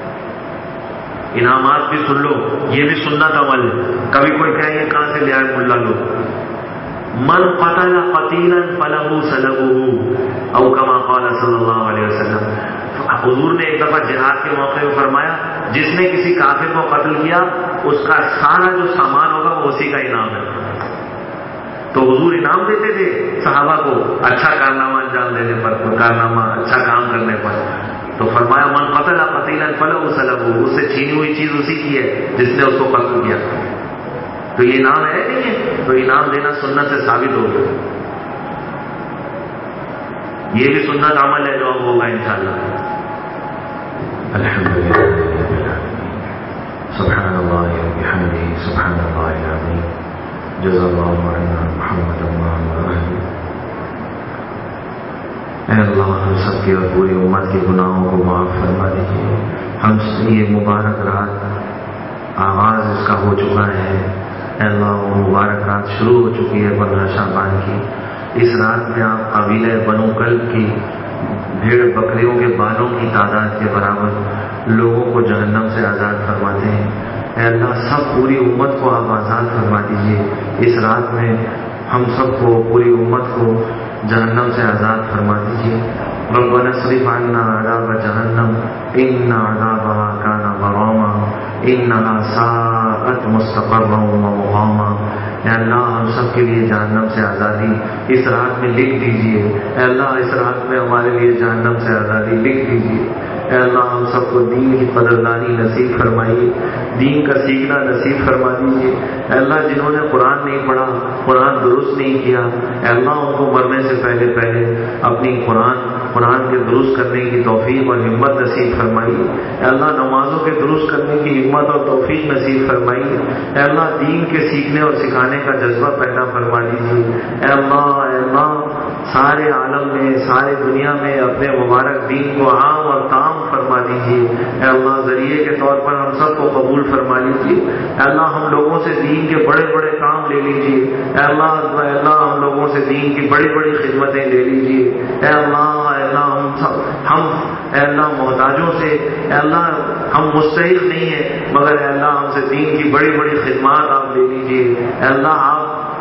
انعامات بھی سن لو، یہ بھی سنت عمل ہے۔ کبھی کوئی کہے یہ کہاں سے لے آئے ملا لوگ، من قتل قتیلا فلہ سلبہ او کما قال صلی اللہ علیہ وسلم۔ حضور نے ایک دفعہ جہاد کے موقع میں فرمایا جس نے کسی کافر کو قتل کیا اس کا سارا جو سامان ہوگا وہ اسی کا انعام ہے۔ تو حضور انعام دیتے تھے صحابہ کو اچھا کارنامہ انجام دینے پر، کوئی کارنامہ اچھا کام کرنے پر۔ تو فرمایا من قتل قتیلا فلہ سلبہ، اس سے چھینی ہوئی چیز اسی کی ہے جس نے اس کو قتل کیا۔ تو یہ انعام ہے نہیں ہے، تو انعام دینا سنت سے ثابت ہو گیا۔ یہ بھی سنت عمل ہے جو اب ہوگا انشاءاللہ۔ الحمدللہ سبحان اللہ وبحمدہ سبحان اللہ العظیم جزا اللہ عنا محمد اللہ۔ اے اللہ ہم سب کی اور پوری امت کے گناہوں کو معاف فرما دیجیے۔ ہم یہ مبارک رات آغاز اس کا ہو چکا ہے، اے اللہ وہ مبارک رات شروع ہو چکی ہے پندرہ شعبان کی۔ اس رات میں آپ قبیلہ بنو کلب کی بھیڑ بکریوں کے بالوں کی تعداد کے برابر لوگوں کو جہنم سے آزاد فرماتے ہیں۔ اے اللہ سب پوری امت کو آپ آزاد فرما دیجیے۔ اس رات میں ہم سب کو، پوری امت کو جہنم سے آزاد فرما دیجیے۔ ربنا اصرف عنا عذاب جہنم ان عذابها كان غراما انها ساءت مستقرا ومقاما۔ اے اللہ ہم سب کے لیے جہنم سے آزادی اس رات میں لکھ دیجیے۔ اے اللہ اس رات میں ہمارے لیے جہنم سے آزادی لکھ دیجیے۔ اے اللہ ہم سب کو دین کی قدردانی نصیب فرمائیے، دین کا سیکھنا نصیب فرما دیجیے۔ اے اللہ جنہوں نے قرآن نہیں پڑھا، قرآن درست نہیں کیا، اے اللہ ان کو مرنے سے پہلے پہلے اپنی قرآن قرآن کے درست کرنے کی توفیق اور ہمت نصیب فرمائیے۔ اے اللہ نمازوں کے درست کرنے کی ہمت اور توفیق نصیب فرمائیے۔ اے اللہ دین کے سیکھنے اور سکھانے کا جذبہ پیدا فرما دیجیے۔ اے اللہ اے اللہ سارے عالم میں، سارے دنیا میں اپنے مبارک دین کو عام اور تام فرما دیجیے۔ اے اللہ ذریعے کے طور پر ہم سب کو قبول فرما لیجیے۔ اے اللہ ہم لوگوں سے دین کے بڑے بڑے کام لے لیجیے۔ اے اللہ اے اللہ ہم لوگوں سے دین کی بڑی بڑی خدمتیں لے لیجیے۔ اے اللہ اے اللہ ہم سب ہم اے اللہ محتاجوں سے، اے اللہ ہم مستحق نہیں ہیں مگر اے اللہ ہم سے دین کی بڑی بڑی خدمات آپ لے لیجیے۔ اے اللہ آپ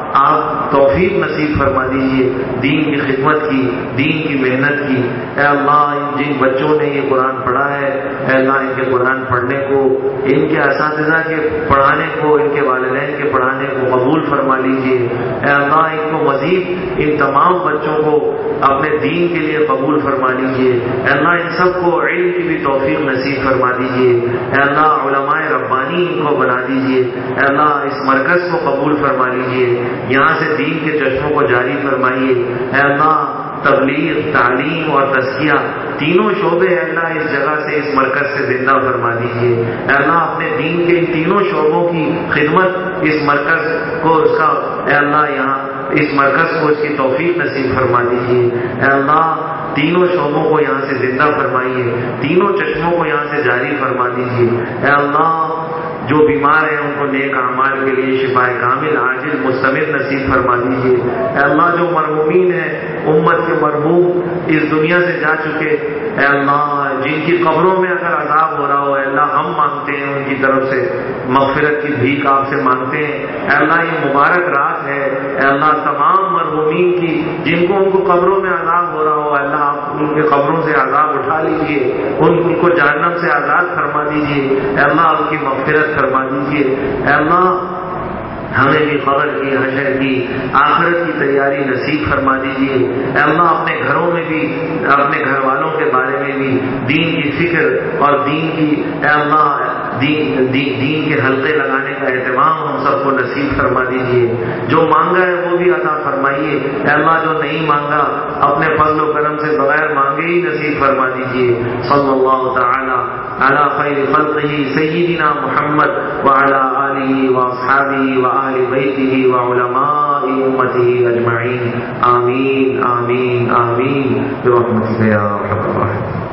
آپ توفیق نصیب فرما دیجیے دین کی خدمت کی، دین کی محنت کی۔ اے اللہ جن بچوں نے یہ قرآن پڑھا ہے، اے اللہ ان کے قرآن پڑھنے کو، ان کے اساتذہ کے پڑھانے کو، ان کے والدین کے پڑھانے کو قبول فرما لیجیے۔ اے اللہ ان کو مزید ان تمام بچوں کو اپنے دین کے لیے قبول فرما لیجیے۔ اے اللہ ان سب کو علم کی بھی توفیق نصیب فرما دیجیے۔ اے اللہ علماء ربانی ان کو بنا دیجیے۔ اے اللہ اس مرکز کو قبول فرما لیجیے، یہاں سے دین کے چشموں کو جاری فرمائیے۔ اے اللہ تبلیغ، تعلیم اور تزکیہ تینوں شعبے اے اللہ اس جگہ سے، اس مرکز سے زندہ فرما دیجیے۔ اے اللہ اپنے دین کے ان تینوں شعبوں کی خدمت اس مرکز کو، اس کا اے اللہ یہاں اس مرکز کو اس کی توفیق نصیب فرما دیجیے۔ اے اللہ تینوں شعبوں کو یہاں سے زندہ فرمائیے، تینوں چشموں کو یہاں سے جاری فرما دیجیے۔ اے اللہ جو بیمار ہیں ان کو نیک اعمال کے لیے شفاء کامل عاجل مستمر نصیب فرما دیجیے۔ اے اللہ جو مرحومین ہیں، امت کے مرحوم اس دنیا سے جا چکے، اے اللہ جن کی قبروں میں اگر عذاب ہو رہا ہو، اے اللہ ہم مانگتے ہیں ان کی طرف سے مغفرت کی بھیک آپ سے مانگتے ہیں۔ اے اللہ یہ مبارک رات ہے، اے اللہ تمام مرحومین کی جن کو ان کو قبروں میں عذاب ہو رہا ہو، اے اللہ آپ ان کے قبروں سے عذاب اٹھا لیجیے، ان ان کو جہنم سے آزاد فرما دیجیے۔ اے اللہ ان کی مغفرت فرما دیجیے۔ اے اللہ ہمیں بھی قبر کی، حشر کی، آخرت کی تیاری نصیب فرما دیجیے۔ اے اللہ اپنے گھروں میں بھی، اپنے گھر والوں کے بارے میں بھی دین کی فکر اور دین کی اے اللہ دین, دین, دین کے حلقے لگانے کا اہتمام ہم سب کو نصیب فرما دیجیے۔ جو مانگا ہے وہ بھی عطا فرمائیے۔ اے اللہ جو نہیں مانگا اپنے فضل و کرم سے بغیر مانگے ہی نصیب فرما دیجیے۔ صلی اللہ تعالی علی خیر خلقہ سیدنا محمد وعلی آلہ واصحابہ وآل بیتہ وعلماء امتہ اجمعین، آمین آمین آمین برحمتک یا ارحم الراحمین۔